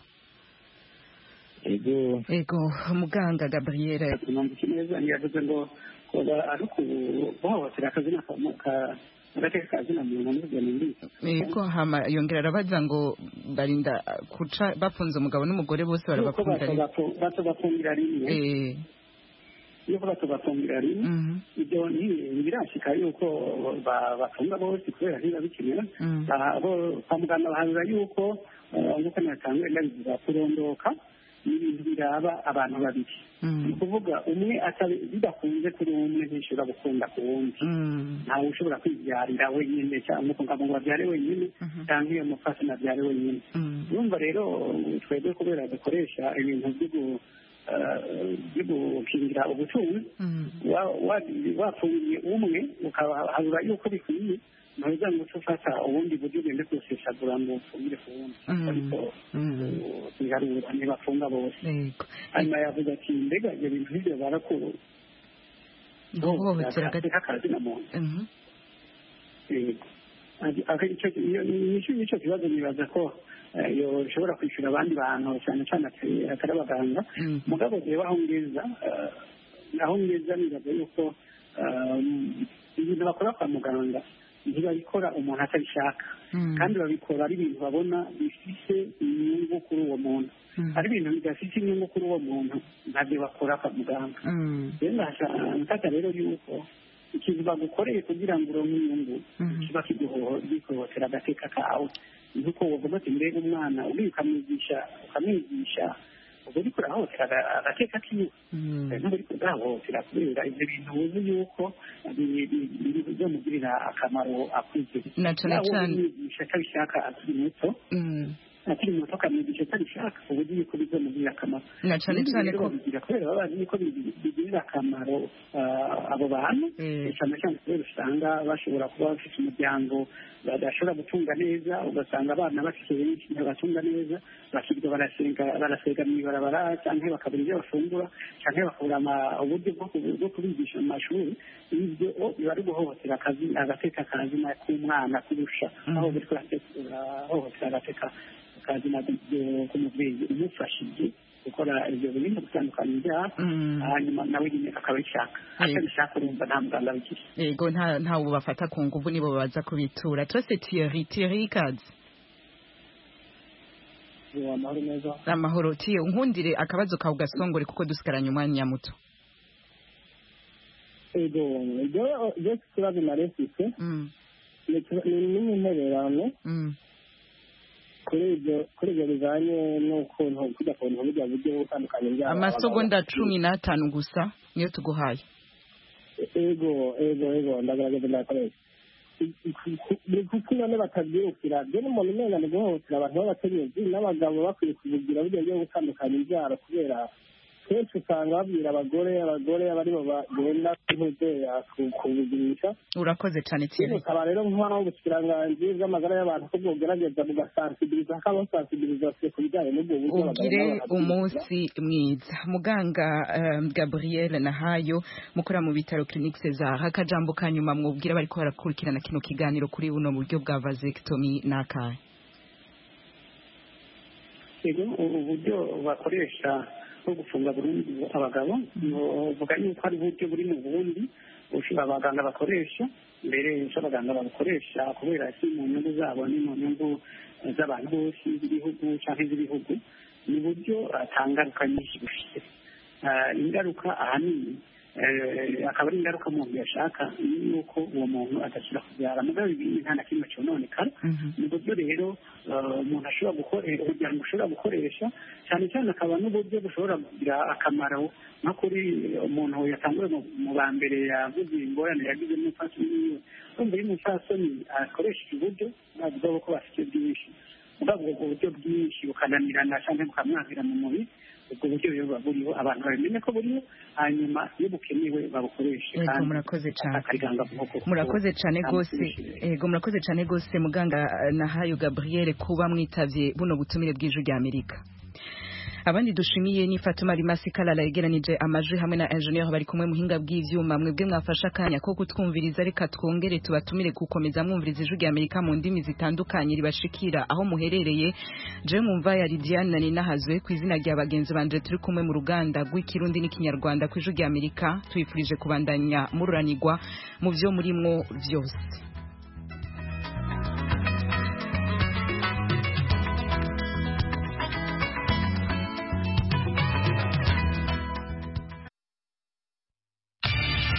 Ego muganga Gabriel neza yavuze ngo ari kuhohotera akazina agateka kazina muntu ego hama yongera arabaza ngo barinda kuca bafunze umugabo n'umugore bose barabafungira rimwe iyo batubafungira rimwe ibyo ntibirashika yuko bafunga bose kubera niba bikenera kwa muganga bahabura yuko nk'uko natangwe ndabivuga kurondoka n'ibintu biraba abantu babiri ni ukuvuga umwe bidakunze kuri umwe ntishobora gukunda ku wundi ntawe ushobora kwibyarira wenyine cyangwa ngo babyare wenyine cyangwa iyo mufasi nabyare wenyine urumva rero twebwe kubera dukoresha ibintu byo gukingira ubutunzi wafungiye umwe ukahabura yuko bikwiye ntabwo ngo ufata ubundi buryo ugende kusesagura ngo ufungire ku wundi ariko biharura ntibafunga bose hanyuma yavuze ati mbega ibyo bintu nk'ibyo barakuru guhohotera akazina muntu nicyo kibazo nibaza ko ushobora kwishyura abandi bantu cyane cyane atari abaganga mugabo reba aho ngeza nibaza yuko ibintu bakora kwa muganga ntibabikora umuntu atabishaka kandi babikora ari ibintu babona bifite inyungu kuri uwo muntu ari ibintu bidafite inyungu kuri uwo muntu ntabyo bakora kwa muganga rero ndashaka rero yuko ikintu bagukoreye kugira ngo uronke inyungu kiba kiguhohotera agateka kawe nuko wovuga ati mbega umwana uri ukamwigisha ubwo uriko urahohotera agateka kiwe ntabwo uriko urahohotera kubera ibyo bintu uzi yuko bizomugirira akamaro akuze na cane cane umwigisha atabishaka akiri muto akamwigisha atabishaka ubu uzi yuko bizomugirira akamaro na cane cane ko bigira kubera baba bazi yuko bigirira akamaro abo bantu cyane cyane kubera usanga bashobora kuba bafite umuryango badashobora gutunga neza ugasanga abana bafite benshi ntibatunga neza bakirwa barasega mw'ibarabara cyangwa bakabura ibyo bafungura cyangwa bakabura uburyo bwo kubigisha mu mashuri ibyo biba ari guhohotera agateka kazina k'umwana kurusha aho buri hohotera agateka kazina k'umubyeyi umufashije gukora ibyo bintu gutandukanya ibyaha hanyuma nawe nyine akabishaka atabishaka urumva nta muganga bigira yego ntawe bafata ku nguvu nibo baza kubitura twese Thierry kazi amahoro neza amahoro tiye unkundire akabazo kawe gasongore kuko dusigaranye umwanya muto ego ibyo kibazo narefise ni n'intererano kuri ibyo bijanye n'ukuntu kujya ku bintu burya buryo butandukanye byabo amasegonda 15 gusa niyo tuguhaye ego ndagaragaza ndakoresha kuko none batabyirukira byo n'umuntu umenga ni guhohotera abantu b'abakenyezi n'abagabo bakwiye kubugira buryo bwo gutandukanya ibyaro kubera kenshi usanga babwira abagore abaribo bagenda nk'udeya kubugurisha urakoze cyane Thierry ukaba rero nk'aho ubushyikiranganji bw'amagara y'abantu ko bwogerageza bugasansibiliza hakabasansibilizasiyo ku bijyanye n'ubwo buryo ugire umunsi mwiza muganga Gabriel Nahayo mukora mu bitaro Clinique César akajambo kanyuma mwubwira bariko barakurikirana kino kiganiro kuri buno buryo bwa vasectomy n'akahe uburyo bakoresha bwo gufunga burundu abagabo vuga yuko ari uburyo buri mu bundi abaganga bakoresha mbere abaganga babukoresha kubera si mu nyungu zabo ni mu nyungu z'abantu bose z'ibihugu cyangwa iz'ibihugu ni uburyo atangaruka nyinshi bufite ingaruka ahanini akaba ari ingaruka umuntu yashaka yuko uwo muntu adashobora kubyara mugabo ibi nta na kimwe cyononekara ni uburyo rero umuntu ashobora gukoresha umuryango ushobora gukoresha cyane cyane akaba n'uburyo bushobora kugira akamaro nko kuri umuntu yatanguye mu ba mbere yavuze ingorane yagize n'umupfasoni wiwe urumva iyo umupfasoni akoresheje uburyo ntabwo ko bafite bwinshi mugabo ubwo buryo bwinshi bukananirana cyangwa bukamwazira mu mubiri ubwo buryo rero buba buriho abantu babimenye ko buriho hanyuma iyo bukenewe babukoreshe kandi murakoze cyane murakoze cyane rwose murakoze cyane rwose muganga Nahayo Gabriel kuba mwitavye buno butumire bw'ijwi rya Amerika abandi dushimiye ni Fatuma Rimasi Kalala yegeranije amajwi hamwe na engineer bari kumwe muhinga bw'ivyuma mwebwe mwafasha kanya ko kutwumviriza reka twongere tubatumire gukomeza mwumviriza ijwi rya Amerika mu ndimi zitandukanye ribashikira aho muherereye je mumva ya Lidiane Ninahazwe kwizina rya bagenzi banje turi kumwe mu ruganda rw'ikirundi n'ikinyarwanda kw'ijwi rya Amerika twifurije kubandanya mururanirwa mu vyo murimwo vyose.